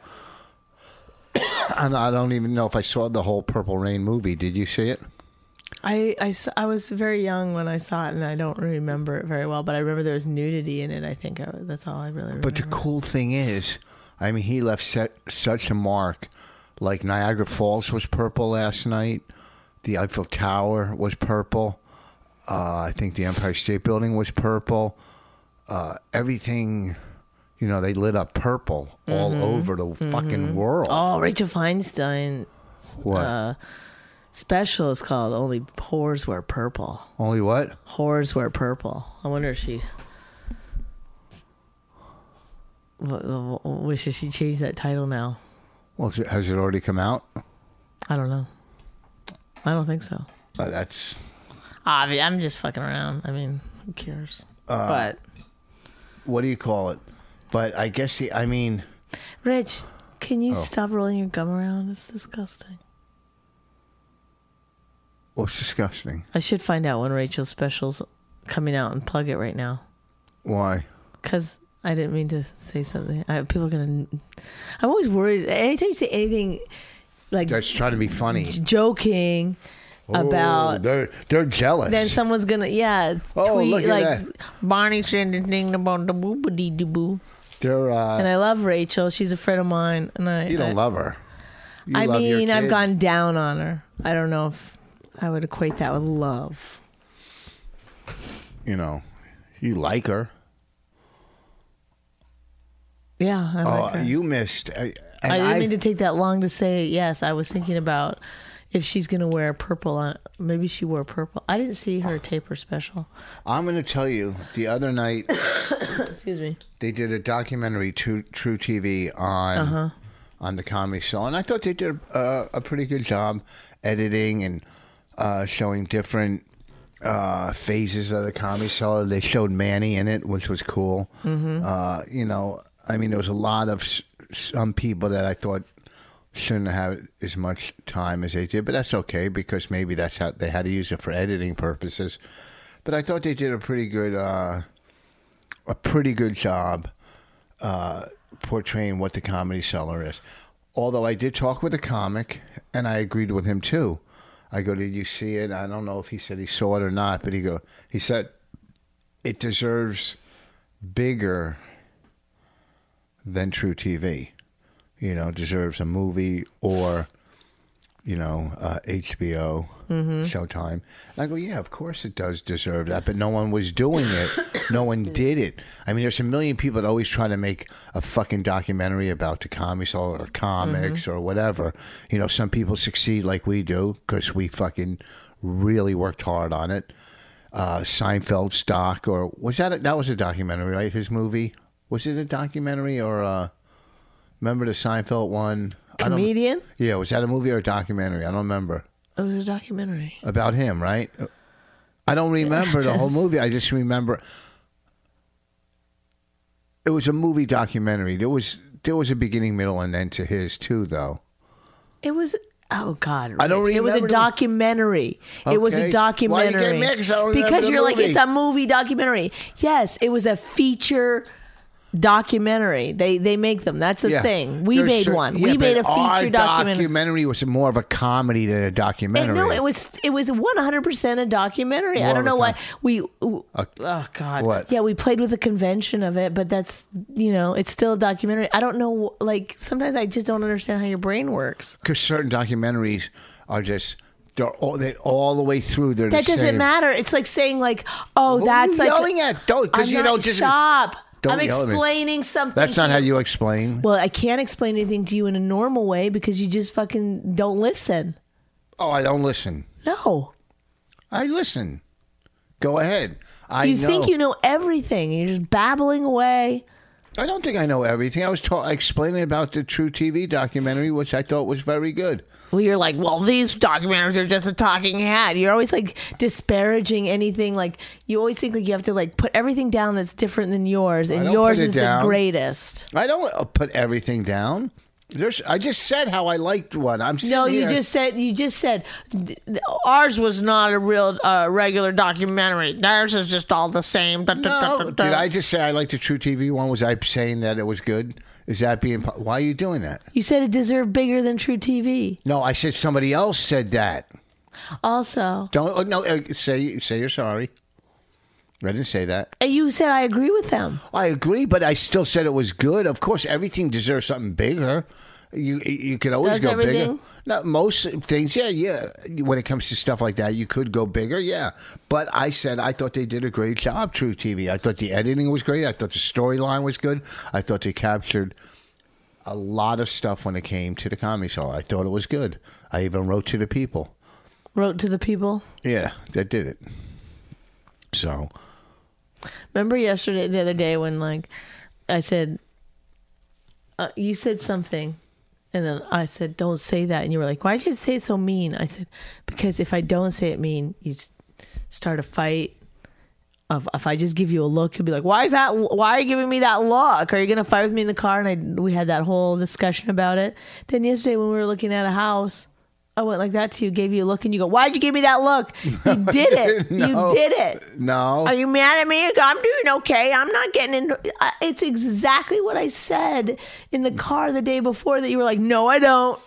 And I don't even know if I saw the whole Purple Rain movie. Did you see it? I was very young when I saw it, and I don't remember it very well. But I remember there was nudity in it. I think that's all I really remember. But the cool thing is, I mean, he left such a mark. Like Niagara Falls was purple last night. The Eiffel Tower was purple. I think the Empire State Building was purple. Everything, they lit up purple all over the fucking world. Oh, Rachel Feinstein's what? Special is called Only Whores Wear Purple. Only what? Whores Wear Purple. I wonder if she wishes she changed that title now. Well, has it already come out? I don't know. I don't think so. That's... I'm just fucking around. I mean, who cares? But... What do you call it? But I guess Rich, can you stop rolling your gum around? It's disgusting. What's disgusting? I should find out when Rachel's special's coming out and plug it right now. Why? Because I didn't mean to say something. People are going to... I'm always worried. Anytime you say anything like... That's trying to be funny. Joking... about they're jealous. Then someone's gonna tweet look at like that. Barney said the thing about the boobity doo. They're and I love Rachel. She's a friend of mine, and you don't love her. I mean, I've gone down on her. I don't know if I would equate that with love. You like her. Yeah, I like her. You missed. I didn't mean to take that long to say yes. I was thinking about. If she's going to wear purple, maybe she wore purple. I didn't see her taper special. I'm going to tell you, the other night, excuse me, they did a documentary, True TV, on the Comedy Show. And I thought they did a pretty good job editing and showing different phases of the Comedy Show. They showed Manny in it, which was cool. Mm-hmm. There was a lot of some people that I thought shouldn't have as much time as they did, but that's okay because maybe that's how they had to use it for editing purposes. But I thought they did a pretty good job portraying what the Comedy Cellar is. Although I did talk with a comic, and I agreed with him too. I go, "Did you see it?" I don't know if he said he saw it or not, but he said it deserves bigger than True TV. deserves a movie or, HBO, Showtime. And I go, yeah, of course it does deserve that, but no one was doing it. No one did it. I mean, there's a million people that always try to make a fucking documentary about the comics or comics or whatever. Some people succeed like we do because we fucking really worked hard on it. Seinfeld's doc, or was that was a documentary, right? His movie. Was it a documentary or remember the Seinfeld one? Comedian? Yeah, was that a movie or a documentary? I don't remember. It was a documentary. About him, right? I don't remember the whole movie. I just remember it was a movie documentary. There was a beginning, middle, and end to his too, though. It was... Oh God! I don't remember. It was a documentary. Okay. It was a documentary. Why you get mixed? Because you're like, it's a movie documentary. Yes, it was a feature documentary. They make them. That's a thing. We made one. We made a feature documentary. Documentary was more of a comedy than a documentary. No, it was 100% a documentary. More I don't know why we. Oh God! What? Yeah, we played with the convention of it, but that's it's still a documentary. I don't know. Like sometimes I just don't understand how your brain works. Because certain documentaries are just. They're all the way through. That doesn't matter. It's like saying like, oh, that's like yelling at. Don't because you don't just stop. Don't I'm explaining something. That's not how you explain. Well, I can't explain anything to you in a normal way because you just fucking don't listen. Oh, I don't listen. No. I listen. Go ahead. You think you know everything. You're just babbling away. I don't think I know everything. I was explaining about the True TV documentary, which I thought was very good. Well, you're like, well, these documentaries are just a talking head. You're always like disparaging anything. Like you always think like you have to like put everything down that's different than yours, and yours is the greatest. I don't put everything down. I just said how I liked one. I'm no, you just said ours was not a real regular documentary. Theirs is just all the same. No, did I just say I liked the True TV one? Was I saying that it was good? Is that being? Why are you doing that? You said it deserved bigger than True TV. No, I said somebody else said that. Also, don't say you're sorry. I didn't say that. You said I agree with them. I agree, but I still said it was good. Of course, everything deserves something bigger. You could always go bigger. Not most things, yeah. When it comes to stuff like that, you could go bigger, yeah. But I said I thought they did a great job, True TV. I thought the editing was great. I thought the storyline was good. I thought they captured a lot of stuff when it came to the Comedy Show. I thought it was good. I even wrote to the people. Wrote to the people? Yeah, that did it. So. Remember the other day when like I said, you said something. And then I said, don't say that. And you were like, why did you say it so mean? I said, because if I don't say it mean, you start a fight. If I just give you a look, you'll be like, why are you giving me that look? Are you going to fight with me in the car? And we had that whole discussion about it. Then yesterday when we were looking at a house, I went like that to you, gave you a look, and you go, why'd you give me that look? You did it. No, you did it. No. Are you mad at me? I'm doing okay. I'm not getting into it's exactly what I said in the car the day before that you were like, no, I don't.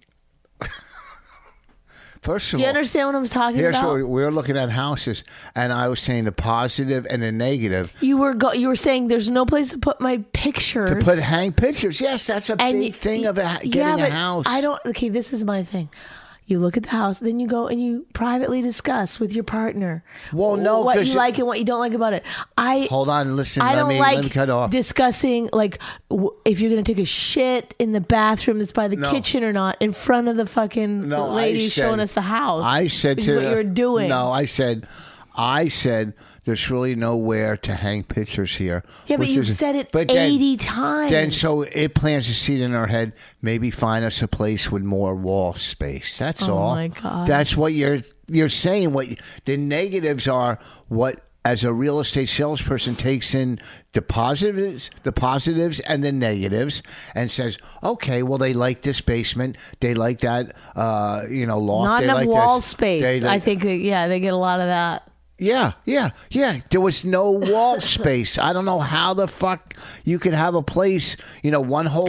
First of all, do you understand what I'm talking about? So we were looking at houses, and I was saying the positive and the negative. You were saying there's no place to put my pictures. Hang pictures. Yes, that's a big thing of getting a house. Okay, this is my thing. You look at the house, then you go and you privately discuss with your partner. Well, no, what you like and what you don't like about it. Hold on, listen. I don't like let me cut off. discussing like if you're gonna take a shit in the bathroom that's by the kitchen or not in front of the fucking lady showing us the house. I said which is what you're doing. No, I said. There's really nowhere to hang pictures here. Yeah, but you've said it 80 times. Then so it plants a seed in our head. Maybe find us a place with more wall space. That's all. Oh my God. That's what you're saying. What the negatives are. What as a real estate salesperson takes in the positives and the negatives, and says, okay, well they like this basement. They like that. Loft. Not they enough like wall this. space. I think they get a lot of that. Yeah. There was no wall space. I don't know how the fuck you could have a place. One whole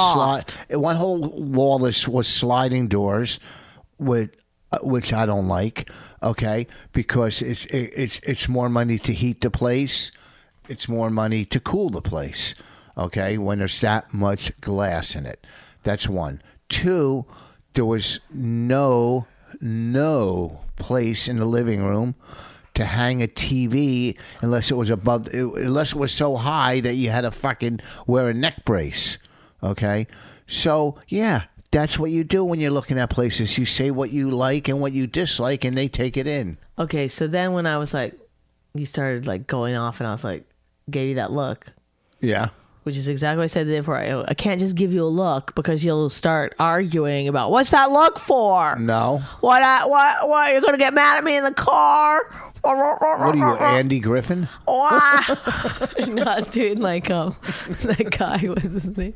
wall was sliding doors, which I don't like. Okay, because it's more money to heat the place. It's more money to cool the place. Okay, when there's that much glass in it. That's one. Two, there was no place in the living room to hang a TV unless it was unless it was so high that you had to fucking wear a neck brace. Okay? So, yeah, that's what you do when you're looking at places. You say what you like and what you dislike, and they take it in. Okay, so then when I was like, you started like going off, and I was like, gave you that look. Yeah. Which is exactly what I said the day before. I can't just give you a look because you'll start arguing about what's that look for? No. What? You're gonna get mad at me in the car? What are you, Andy Griffin? No, I was doing like that guy was his name.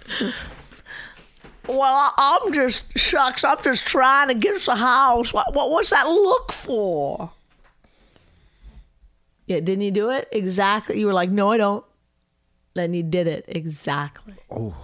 Well, I'm just trying to get us a house. What's that look for? Yeah, didn't you do it exactly? You were like, no, I don't. Then you did it exactly. Oh,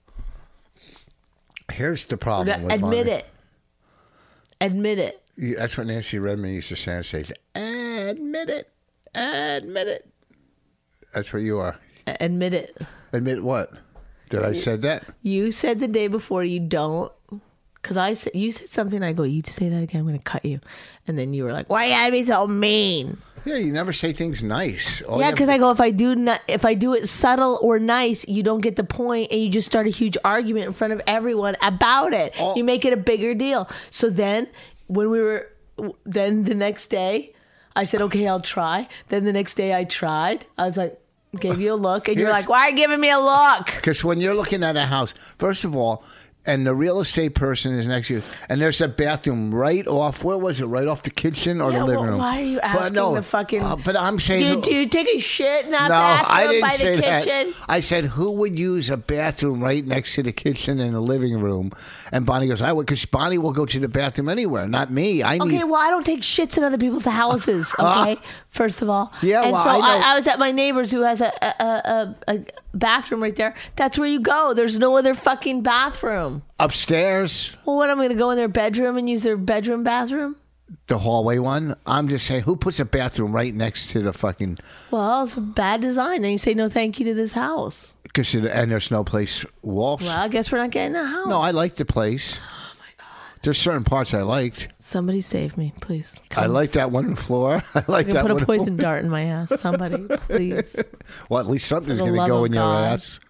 here's the problem. Admit it. Admit it. That's what Nancy Redmond used to say on stage. Admit it. Admit it. That's what you are. Admit it. Admit what? Did I said that? You said the day before you don't. Because you said something. I go, you say that again, I'm going to cut you. And then you were like, why you gotta be so mean? Yeah, you never say things nice. Yeah, because I go, if I do it subtle or nice, you don't get the point, and you just start a huge argument in front of everyone about it. You make it a bigger deal. So then, then the next day, I said, okay, I'll try. Then the next day I tried. I was like, gave you a look, and you're like, why are you giving me a look? Because when you're looking at a house, first of all, and the real estate person is next to you, and there's a bathroom right off. Where was it? Right off the kitchen or the living room? Why are you asking the fucking? But I'm saying, do you take a shit in that bathroom by the kitchen? I said, who would use a bathroom right next to the kitchen and the living room? And Bonnie goes, I would, because Bonnie will go to the bathroom anywhere, not me. Well, I don't take shits in other people's houses. Okay, first of all. Yeah, and well, so I know. I was at my neighbor's who has a bathroom right there. That's where you go. There's no other fucking bathroom. Upstairs? Well, what, I'm going to go in their bedroom and use their bedroom bathroom? The hallway one? I'm just saying, who puts a bathroom right next to the fucking... Well, it's a bad design. Then you say no thank you to this house. And there's no place walks. Well, I guess we're not getting a house. No, I like the place. Oh, my God. There's certain parts I liked. Somebody save me, please. I like that one floor. I like that one. Put a poison dart in my ass. Somebody, please. Well, at least something's going to go in your ass.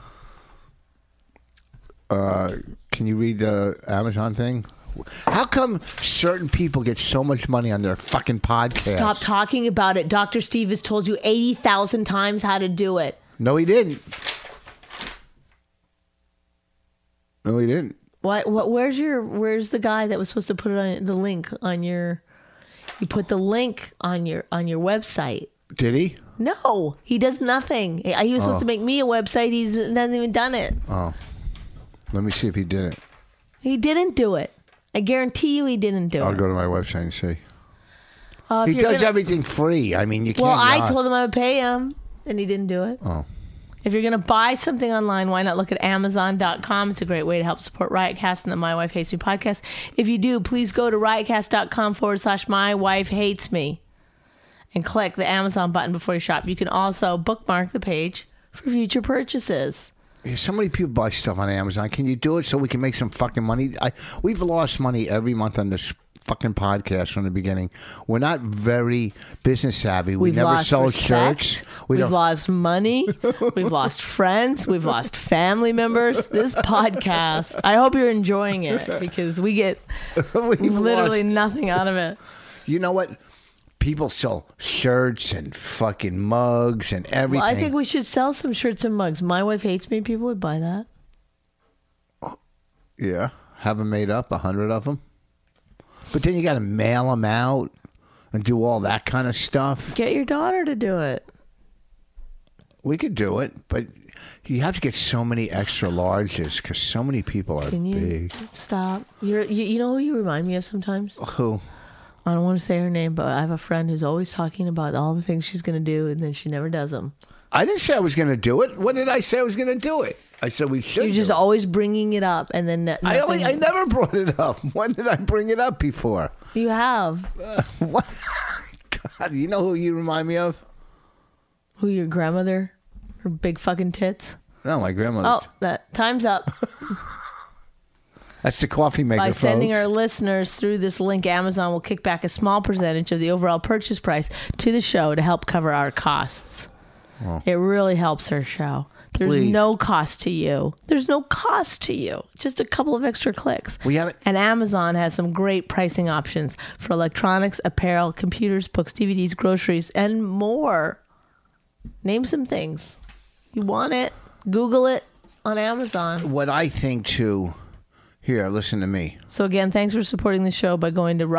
Can you read the Amazon thing? How come certain people get so much money on their fucking podcast? Stop talking about it. Dr. Steve has told you 80,000 times how to do it. No, he didn't. No, he didn't. What? Where's the guy that was supposed to put it on the link on your? You put the link on your website. Did he? No, he does nothing. He was supposed to make me a website. He hasn't even done it. Oh, let me see if he did it. He didn't do it. I guarantee you, he didn't do it. I'll go to my website and see. He does everything free. I mean, you can't. Well, I told him I would pay him, and he didn't do it. Oh. If you're going to buy something online, why not look at Amazon.com? It's a great way to help support Riotcast and the My Wife Hates Me podcast. If you do, please go to riotcast.com/My Wife Hates Me and click the Amazon button before you shop. You can also bookmark the page for future purchases. Yeah, so many people buy stuff on Amazon. Can you do it so we can make some fucking money? We've lost money every month on this fucking podcast from the beginning. We're not very business savvy. We never sold shirts. We've lost money. We've lost friends. We've lost family members. This podcast, I hope you're enjoying it because we get literally nothing out of it. You know what? People sell shirts and fucking mugs and everything. Well, I think we should sell some shirts and mugs. My Wife Hates Me. People would buy that. Yeah. Have them made up, 100 of them. But then you got to mail them out and do all that kind of stuff. Get your daughter to do it. We could do it, but you have to get so many extra larges because so many people are big. Stop. You know who you remind me of sometimes? Who? I don't want to say her name, but I have a friend who's always talking about all the things she's going to do, and then she never does them. I didn't say I was going to do it. When did I say I was going to do it? I said we should. You're just always bringing it up, and then I never brought it up. When did I bring it up before? You have. What? God, you know who you remind me of? Who, your grandmother? Her big fucking tits? No, my grandmother. Oh, that time's up. That's the coffee maker, By sending folks. our listeners through this link, Amazon will kick back a small percentage of the overall purchase price to the show to help cover our costs. It really helps our show. There's no cost to you. There's no cost to you. Just a couple of extra clicks. We haven't. And Amazon has some great pricing options for electronics, apparel, computers, books, DVDs, groceries, and more. Name some things. You want it? Google it on Amazon. What I think too. Here, listen to me. So again, thanks for supporting the show by going to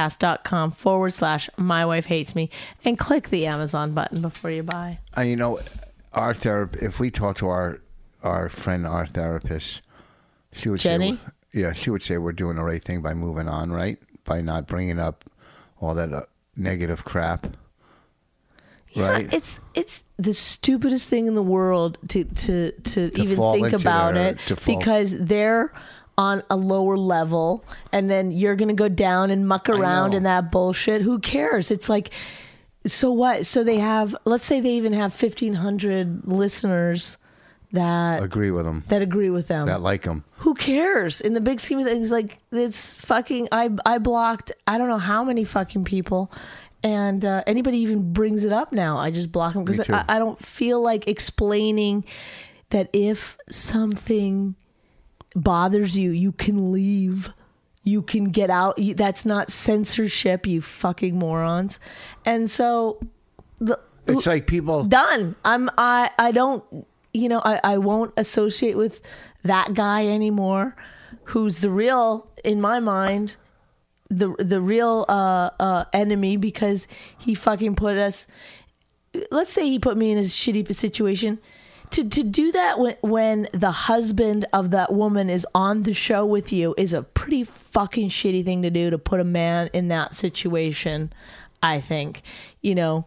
riotcast.com/mywifehatesme and click the Amazon button before you buy. You know, if we talk to our friend, our therapist, she would Jenny? say, she would say we're doing the right thing by moving on, right? By not bringing up all that negative crap. Yeah, right? It's the stupidest thing in the world to even fall think into about their- it to fall- because they're on a lower level and then you're going to go down and muck around know. in that bullshit. Who cares? It's like, so what? So they have, let's say they even have 1,500 listeners that agree with them. that agree with them. That like them. Who cares? In the big scheme of things, like it's fucking, I blocked, I don't know how many fucking people. And anybody even brings it up now, I just block them because Me too. I don't feel like explaining that if something bothers you, you can leave. You can get out. That's not censorship, you fucking morons. And so, It's like people. done. I don't. I won't associate with that guy anymore. Who's the real, in my mind, the real enemy because he fucking put us. Let's say he put me in a shitty situation. To do that when the husband of that woman is on the show with you is a pretty fucking shitty thing to do, to put a man in that situation, I think. To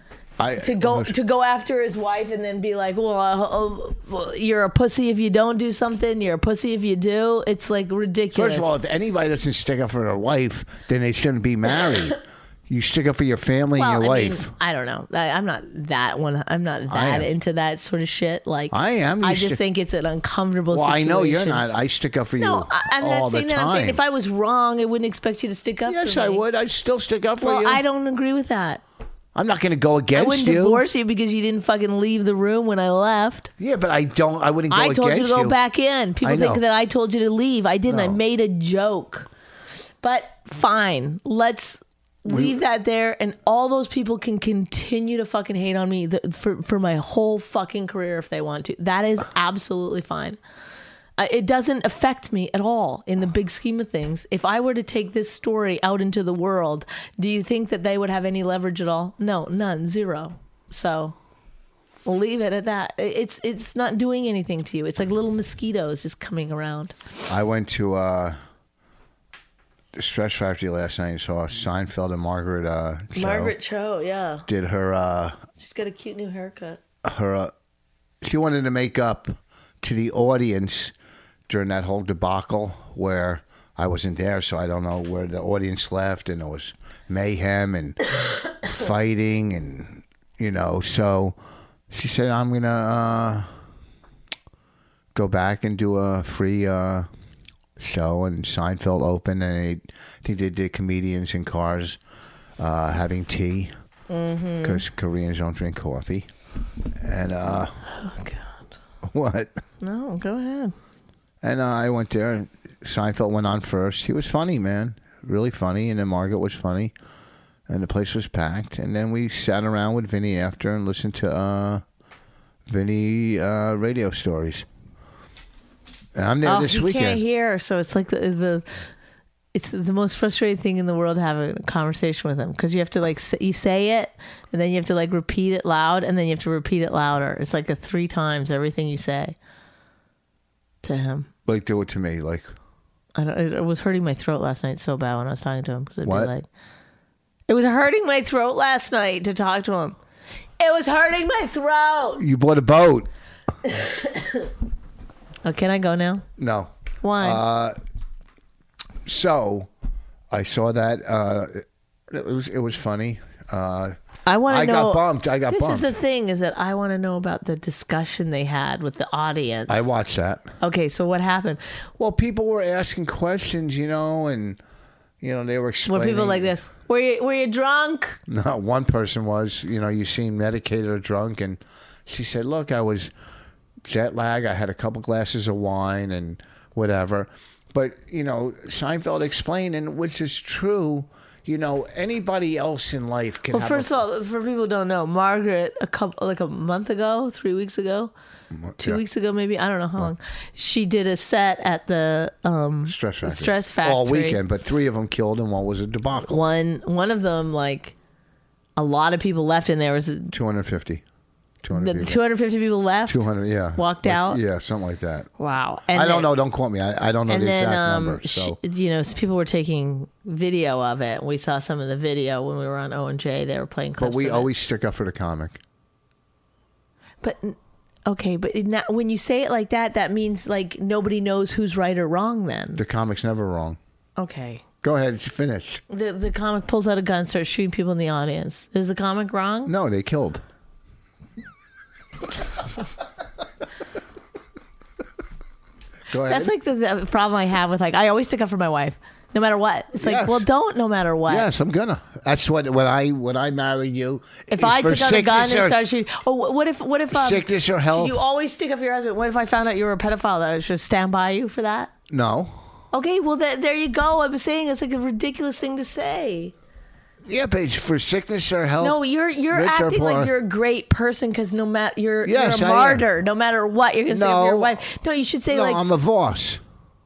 go after his wife and then be like, well, you're a pussy if you don't do something, you're a pussy if you do. It's like ridiculous. First of all, if anybody doesn't stick up for their wife, then they shouldn't be married. You stick up for your family and your wife. I don't know. I'm not that one. I'm not that into that sort of shit. Like I am. I just think it's an uncomfortable Well, situation. I know you're not. I stick up for you I'm all not the saying time. that. I'm saying if I was wrong, I wouldn't expect you to stick up for me. Yes, I would. I'd still stick up for Well, you. I don't agree with that. I'm not going to go against I wouldn't you. divorce you because you didn't fucking leave the room when I left. Yeah, but I wouldn't go I against told you to go you. back in. People I know. think that I told you to leave. I didn't. I No. made a joke. But fine. Let's leave that there, and all those people can continue to fucking hate on me for my whole fucking career if they want to. That is absolutely fine. It doesn't affect me at all in the big scheme of things. If I were to take this story out into the world, do you think that they would have any leverage at all? No, none, zero. So we'll leave it at that. It's not doing anything to you. It's like little mosquitoes just coming around. I went to the Stress Factory last night and saw Seinfeld and Margaret Cho. Margaret Cho, yeah. Did her She's got a cute new haircut. she wanted to make up to the audience during that whole debacle where I wasn't there, so I don't know where the audience left, and there was mayhem and fighting, and so she said, I'm gonna go back and do a free show, and Seinfeld opened, and I think they did comedians in cars having tea because Koreans don't drink coffee. And Oh, God. what? No, go ahead. And I went there, and Seinfeld went on first. He was funny, man, really funny, and then Margaret was funny, and the place was packed. And then we sat around with Vinny after and listened to Vinny radio stories. And I'm there this he weekend. can't hear, so it's like it's the most frustrating thing in the world having a conversation with him because you have to you say it and then you have to repeat it loud and then you have to repeat it louder. It's like 3 times everything you say to him. Do it to me, like. It was hurting my throat last night so bad when I was talking to him because it'd What? be like, it was hurting my throat last night to talk to him. It was hurting my throat. You bought a boat. Oh, can I go now? No. Why? So I saw that. It was funny. I want to know. I got bumped. This is the bumped. thing, is that I want to know about the discussion they had with the audience. I watched that. Okay, so what happened? Well, people were asking questions, and they were explaining. Were people like this? Were you drunk? No, one person was. You seemed medicated or drunk, and she said, "Look, I was jet lag. I had a couple glasses of wine and whatever." But Seinfeld explained, and which is true. Anybody else in life can. Well, first of all, for people who don't know, Margaret, a month ago, 3 weeks ago, 2 weeks ago, maybe, I don't know how long, she did a set at the Stress Factory all weekend, but 3 of them killed, and one was a debacle. One of them, like, a lot of people left, and there was 250. 250 people left. 200, yeah. Walked out. Yeah, something like that. Wow. And I don't know. Don't quote me. I don't know the exact number. So people were taking video of it. We saw some of the video when we were on O&J. They were playing clips. But we of always stick up for the comic. But okay, but when you say it like that, that means like nobody knows who's right or wrong. Then the comic's never wrong. Okay. Go ahead. Finish. The comic pulls out a gun, starts shooting people in the audience. Is the comic wrong? No, they killed. Go ahead. That's like the problem I have with, like, I always stick up for my wife, no matter what. It's like, well, don't no matter what. Yes, I'm gonna. That's when I married you. If I took out a gun and started shooting, what if sickness or health? You always stick up for your husband. What if I found out you were a pedophile? That I should stand by you for that? No. Okay, well there you go. I'm saying it's like a ridiculous thing to say. Yeah, but for sickness or health. No, you're acting like you're a great person because no matter you're a martyr. No matter what, you're gonna say of your wife. No, you should say like I'm a boss.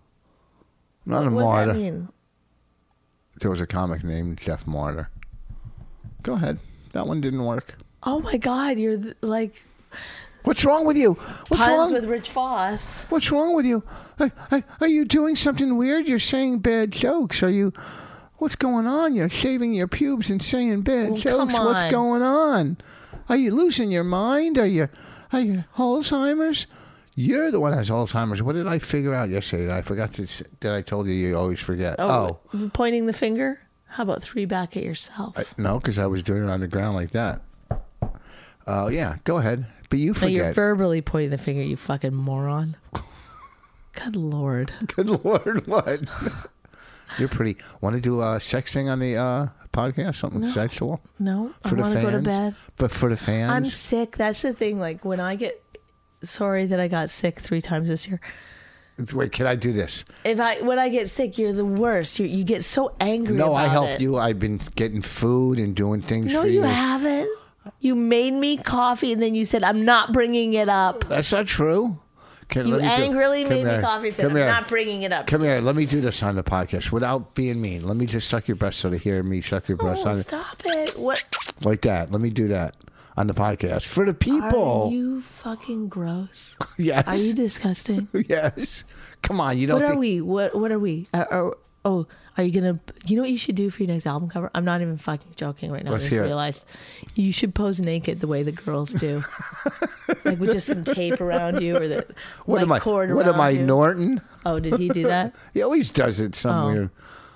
Not a martyr. What does that mean? There was a comic named Jeff Martyr. Go ahead. That one didn't work. Oh my God, you're like. What's wrong with you? What's puns wrong with Rich Voss? What's wrong with you? Are you doing something weird? You're saying bad jokes. Are you? What's going on? You're shaving your pubes and saying bad jokes. What's going on? Are you losing your mind? Are you Alzheimer's? You're the one that has Alzheimer's. What did I figure out yesterday? I forgot that I told you always forget. Oh. Pointing the finger? How about 3 back at yourself? No, because I was doing it on the ground like that. Yeah, go ahead. But you forget. No, you're verbally pointing the finger, you fucking moron. Good Lord. Good Lord, what? You're pretty. Want to do a sex thing on the podcast? Something sexual? No. I want to go to bed. But for the fans? I'm sick. That's the thing. Like, when I get... Sorry that I got sick 3 times this year. Wait, can I do this? When I get sick, you're the worst. You get so angry about it. No, I helped you. I've been getting food and doing things for you. No, you haven't. You made me coffee and then you said, I'm not bringing it up. That's not true. You angrily made me coffee and said, I'm not bringing it up. Come here. Let me do this on the podcast without being mean. Let me just suck your breast so they hear me suck your breast. Stop it. What? Like that. Let me do that on the podcast for the people. Are you fucking gross? Yes. Are you disgusting? Yes. Come on. You don't. What are we? What are we? Are you gonna? You know what you should do for your next album cover? I'm not even fucking joking right now. Let's I hear realized you should pose naked the way the girls do, like with just some tape around you or the cord around you. What am I, Norton? Oh, did he do that? He always does it weird.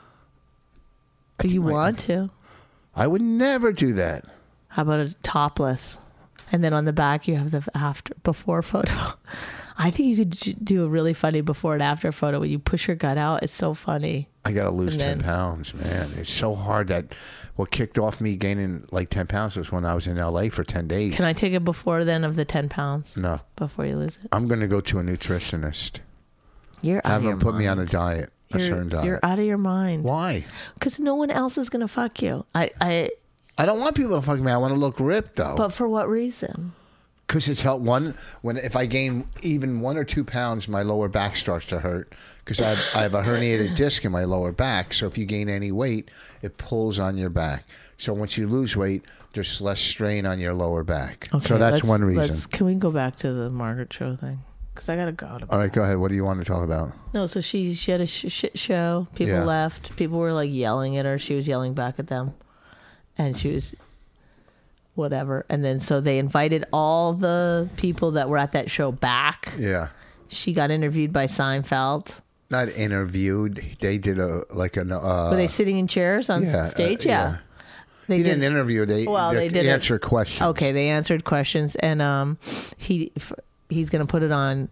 You want to? I would never do that. How about a topless, and then on the back you have the before photo. I think you could do a really funny before and after photo when you push your gut out. It's so funny. I got to lose 10 pounds, man. It's so hard. That what kicked off me gaining like 10 pounds was when I was in LA for 10 days. Can I take it before then of the 10 pounds? No. Before you lose it? I'm going to go to a nutritionist. You're out of your mind. Have him put me on a diet, a certain diet. You're out of your mind. Why? Because no one else is going to fuck you. I don't want people to fuck me. I want to look ripped, though. But for what reason? Because it's helped. If I gain even 1 or 2 pounds, my lower back starts to hurt. Because I have a herniated disc in my lower back. So if you gain any weight, it pulls on your back. So once you lose weight, there's less strain on your lower back. Okay, so that's one reason. Can we go back to the Margaret show thing? Because I got to go. All right, go ahead. What do you want to talk about? No, so she had a shit show. People left. People were like yelling at her. She was yelling back at them. And she was... whatever. And then so they invited all the people that were at that show back. Yeah. She got interviewed by Seinfeld. Not interviewed. They did were they sitting in chairs on stage? Yeah. He didn't interview. They did answer questions. Okay, they answered questions, and he's going to put it on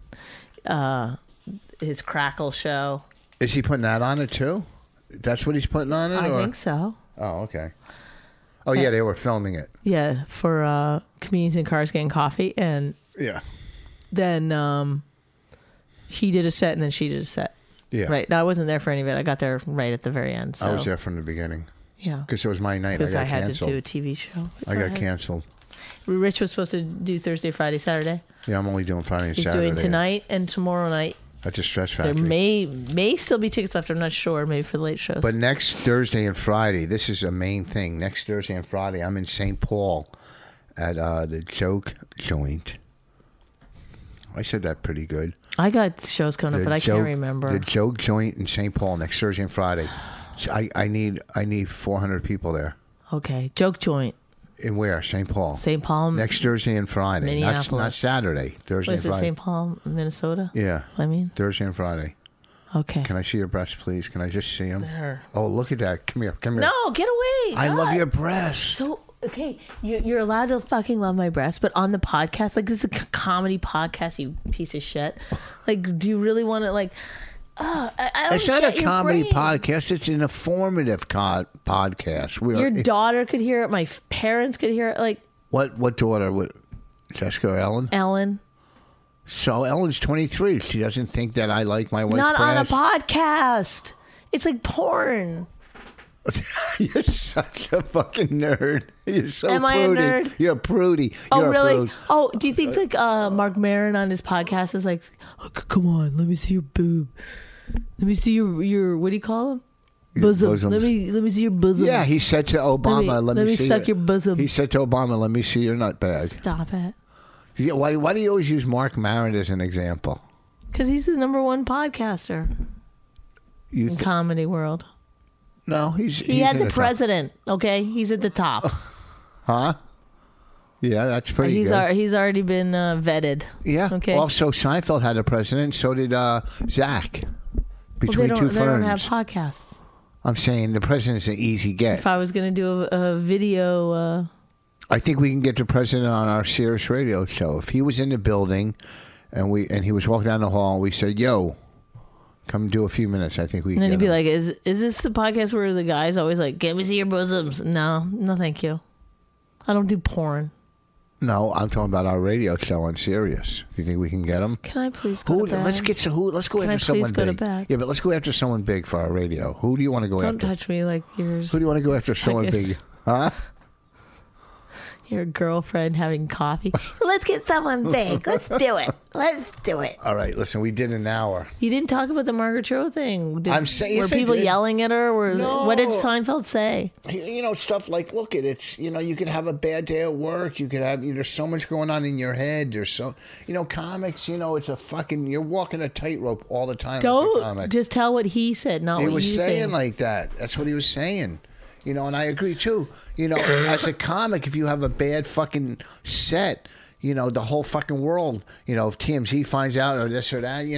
his Crackle show. Is he putting that on it too? That's what he's putting on it? I think so. Oh, okay. Oh, yeah, they were filming it. Yeah, for Comedians in Cars Getting Coffee. And yeah. Then he did a set and then she did a set. Yeah. Right. No, I wasn't there for any of it. I got there right at the very end. So. I was there from the beginning. Yeah. Because it was my night. Because I had canceled. To do a TV show. I got canceled. Rich was supposed to do Thursday, Friday, Saturday. Yeah, I'm only doing Friday and Saturday. He's doing tonight and tomorrow night. At the Stretch Factory. There may still be tickets left. I'm not sure. Maybe for the late shows. But next Thursday and Friday, this is a main thing. Next Thursday and Friday, I'm in St. Paul at the Joke Joint. I said that pretty good. I got shows coming up, but I can't remember. The Joke Joint in St. Paul next Thursday and Friday. So I need 400 people there. Okay, Joke Joint. In where? St. Paul. St. Paul. Next Thursday and Friday. Minneapolis. Not Saturday. Thursday and Friday. St. Paul, Minnesota? Yeah. I mean? Thursday and Friday. Okay. Can I see your breasts, please? Can I just see them? There. Oh, look at that. Come here. No, get away. I love your breasts. So, okay, you're allowed to fucking love my breasts, but on the podcast, like, this is a comedy podcast, you piece of shit. Like, do you really want to, like... I don't it's not a comedy brain. podcast. It's an informative podcast. Your daughter could hear it. My parents could hear it. Like what daughter? What, Jessica or Ellen? Ellen. So Ellen's 23. She doesn't think that I like my wife's Not breasts. on a podcast. It's like porn. You're such a fucking nerd. You're so Am prudy. I a nerd? You're a prudy. Oh, You're really? A prude. Oh, do you think like Mark Maron on his podcast is like, oh, come on, let me see your boob. Let me see your what do you call them? Bosom. Let me see your bosom. Yeah, he said to Obama, let me see suck your bosom. He said to Obama, let me see your nut bag. Stop it. Yeah, why do you always use Mark Maron as an example? Because he's the #1 podcaster in comedy world. No, he had the president. Okay, he's at the top. Huh? Yeah, that's pretty good. He's already been vetted. Yeah. Okay. Also, Seinfeld had a president. So did Zach. Between two firms. They don't have podcasts. I'm saying the president's an easy get. If I was going to do a video... I think we can get the president on our Sirius radio show. If he was in the building and he was walking down the hall and we said, yo, come do a few minutes, I think we can. And then he'd be like, is this the podcast where the guy's always like, get me see your bosoms? No, thank you. I don't do porn. No, I'm talking about our radio show on Sirius. You think we can get them? Can I please go to bed? Let's go after someone big. Yeah, but let's go after someone big for our radio. Who do you want to go after? Don't touch me like yours. Who do you want to go after? Someone big? Huh? Your girlfriend having coffee. Let's get someone big. Let's do it. Let's do it. All right, listen, we did an hour. You didn't talk about the Margaret Cho thing. I'm saying, were people yelling at her? No. What did Seinfeld say? Stuff like, look, it's, you can have a bad day at work. You could have, there's so much going on in your head. There's so, comics, it's a fucking, you're walking a tightrope all the time. Don't just tell what he said, not what you think. He was saying like that. That's what he was saying. And I agree too. As a comic, if you have a bad fucking set, the whole fucking world, if TMZ finds out or this or that, you're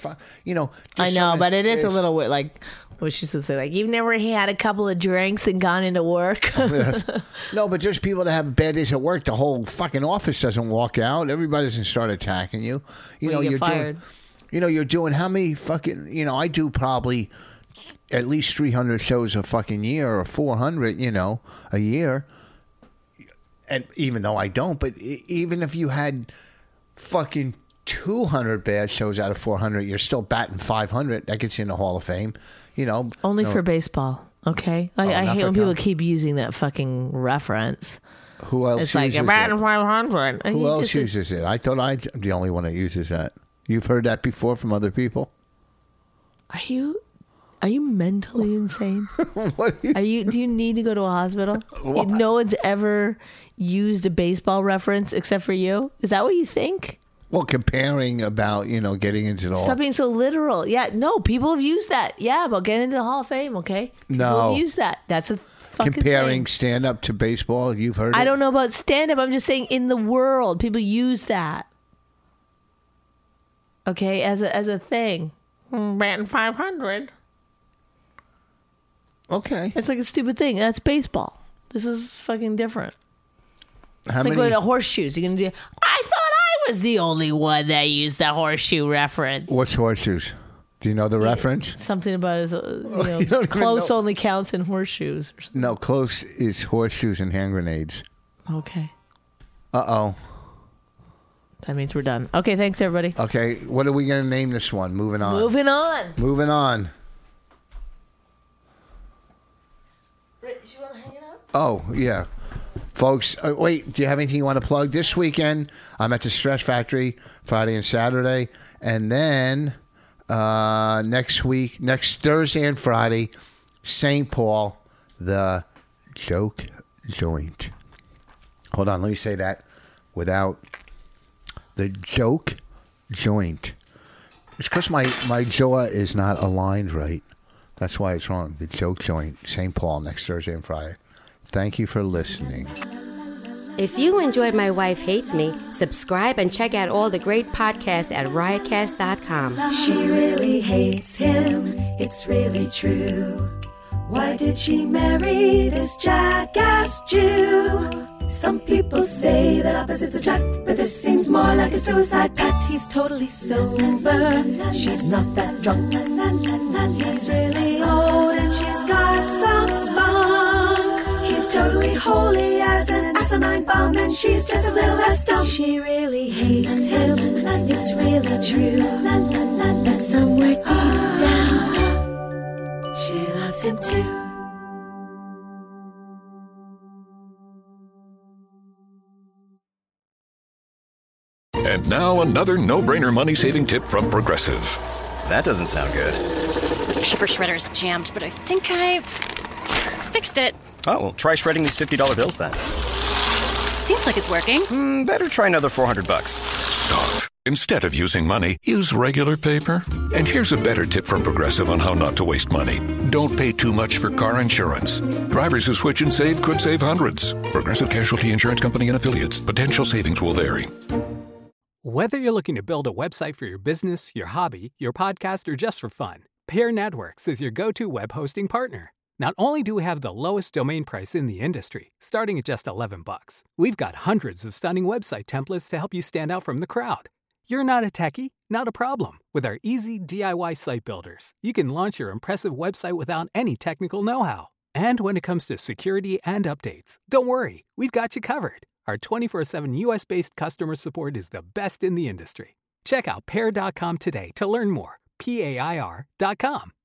I know, but it is a little weird, like, what she's supposed to say, like, you've never had a couple of drinks and gone into work. No, but there's people that have bad days at work. The whole fucking office doesn't walk out. Everybody doesn't start attacking you. You get fired. You're doing how many fucking, I do probably at least 300 shows a fucking year or 400, a year. And even though I don't, but even if you had fucking 200 bad shows out of 400, you're still batting 500. That gets you in the Hall of Fame, Only for baseball, okay? I hate when people keep using that fucking reference. Who else uses it? It's like, you're batting 500. Who else uses it? I thought I'm the only one that uses that. You've heard that before from other people? Are you mentally insane? What do you need to go to a hospital? No one's ever used a baseball reference except for you? Is that what you think? Well, comparing about, getting into the Stop being so literal. Yeah, no, people have used that. Yeah, about getting into the Hall of Fame, okay? People have used that. That's a fucking comparing thing. Stand-up to baseball, you've heard it? I don't know about stand-up. I'm just saying in the world, people use that. Okay, as a thing. Batting 500. Okay. It's like a stupid thing. That's baseball. This is fucking different. How It's many? like going to horseshoes. You're going to do, I thought I was the only one that used the horseshoe reference. What's horseshoes? Do you know the reference? Something about his, You don't even close know. only counts in horseshoes. Or something. No, close is horseshoes and hand grenades. Okay. Uh-oh. That means we're done. Okay, thanks, everybody. Okay, what are we going to name this one? Moving on. Moving on. Moving on. Rich, you want to hang it up? Oh, yeah. Folks, wait, do you have anything you want to plug? This weekend, I'm at the Stress Factory, Friday and Saturday. And then next Thursday and Friday, St. Paul, the Joke Joint. Hold on, let me say that without the Joke Joint. It's because my jaw is not aligned right. That's why it's wrong. The Joke Joint, St. Paul, next Thursday and Friday. Thank you for listening. If you enjoyed My Wife Hates Me, subscribe and check out all the great podcasts at riotcast.com. She really hates him, it's really true. Why did she marry this jackass Jew? Some people say that opposites attract, but this seems more like a suicide pact. He's totally sober, she's not that drunk. He's really old and she's got some spunk. He's totally holy as an asinine bomb, and she's just a little less dumb. She really hates him, it's really true. But somewhere deep down, she loves him too. And now another no-brainer money-saving tip from Progressive. That doesn't sound good. The paper shredder's jammed, but I think I fixed it. Oh, well, try shredding these $50 bills then. Seems like it's working. Better try another $400. Stop. Instead of using money, use regular paper. And here's a better tip from Progressive on how not to waste money. Don't pay too much for car insurance. Drivers who switch and save could save hundreds. Progressive Casualty Insurance Company and Affiliates. Potential savings will vary. Whether you're looking to build a website for your business, your hobby, your podcast, or just for fun, Peer Networks is your go-to web hosting partner. Not only do we have the lowest domain price in the industry, starting at just $11, we've got hundreds of stunning website templates to help you stand out from the crowd. You're not a techie? Not a problem. With our easy DIY site builders, you can launch your impressive website without any technical know-how. And when it comes to security and updates, don't worry, we've got you covered. Our 24/7 U.S.-based customer support is the best in the industry. Check out Pair.com today to learn more. PAIR.com.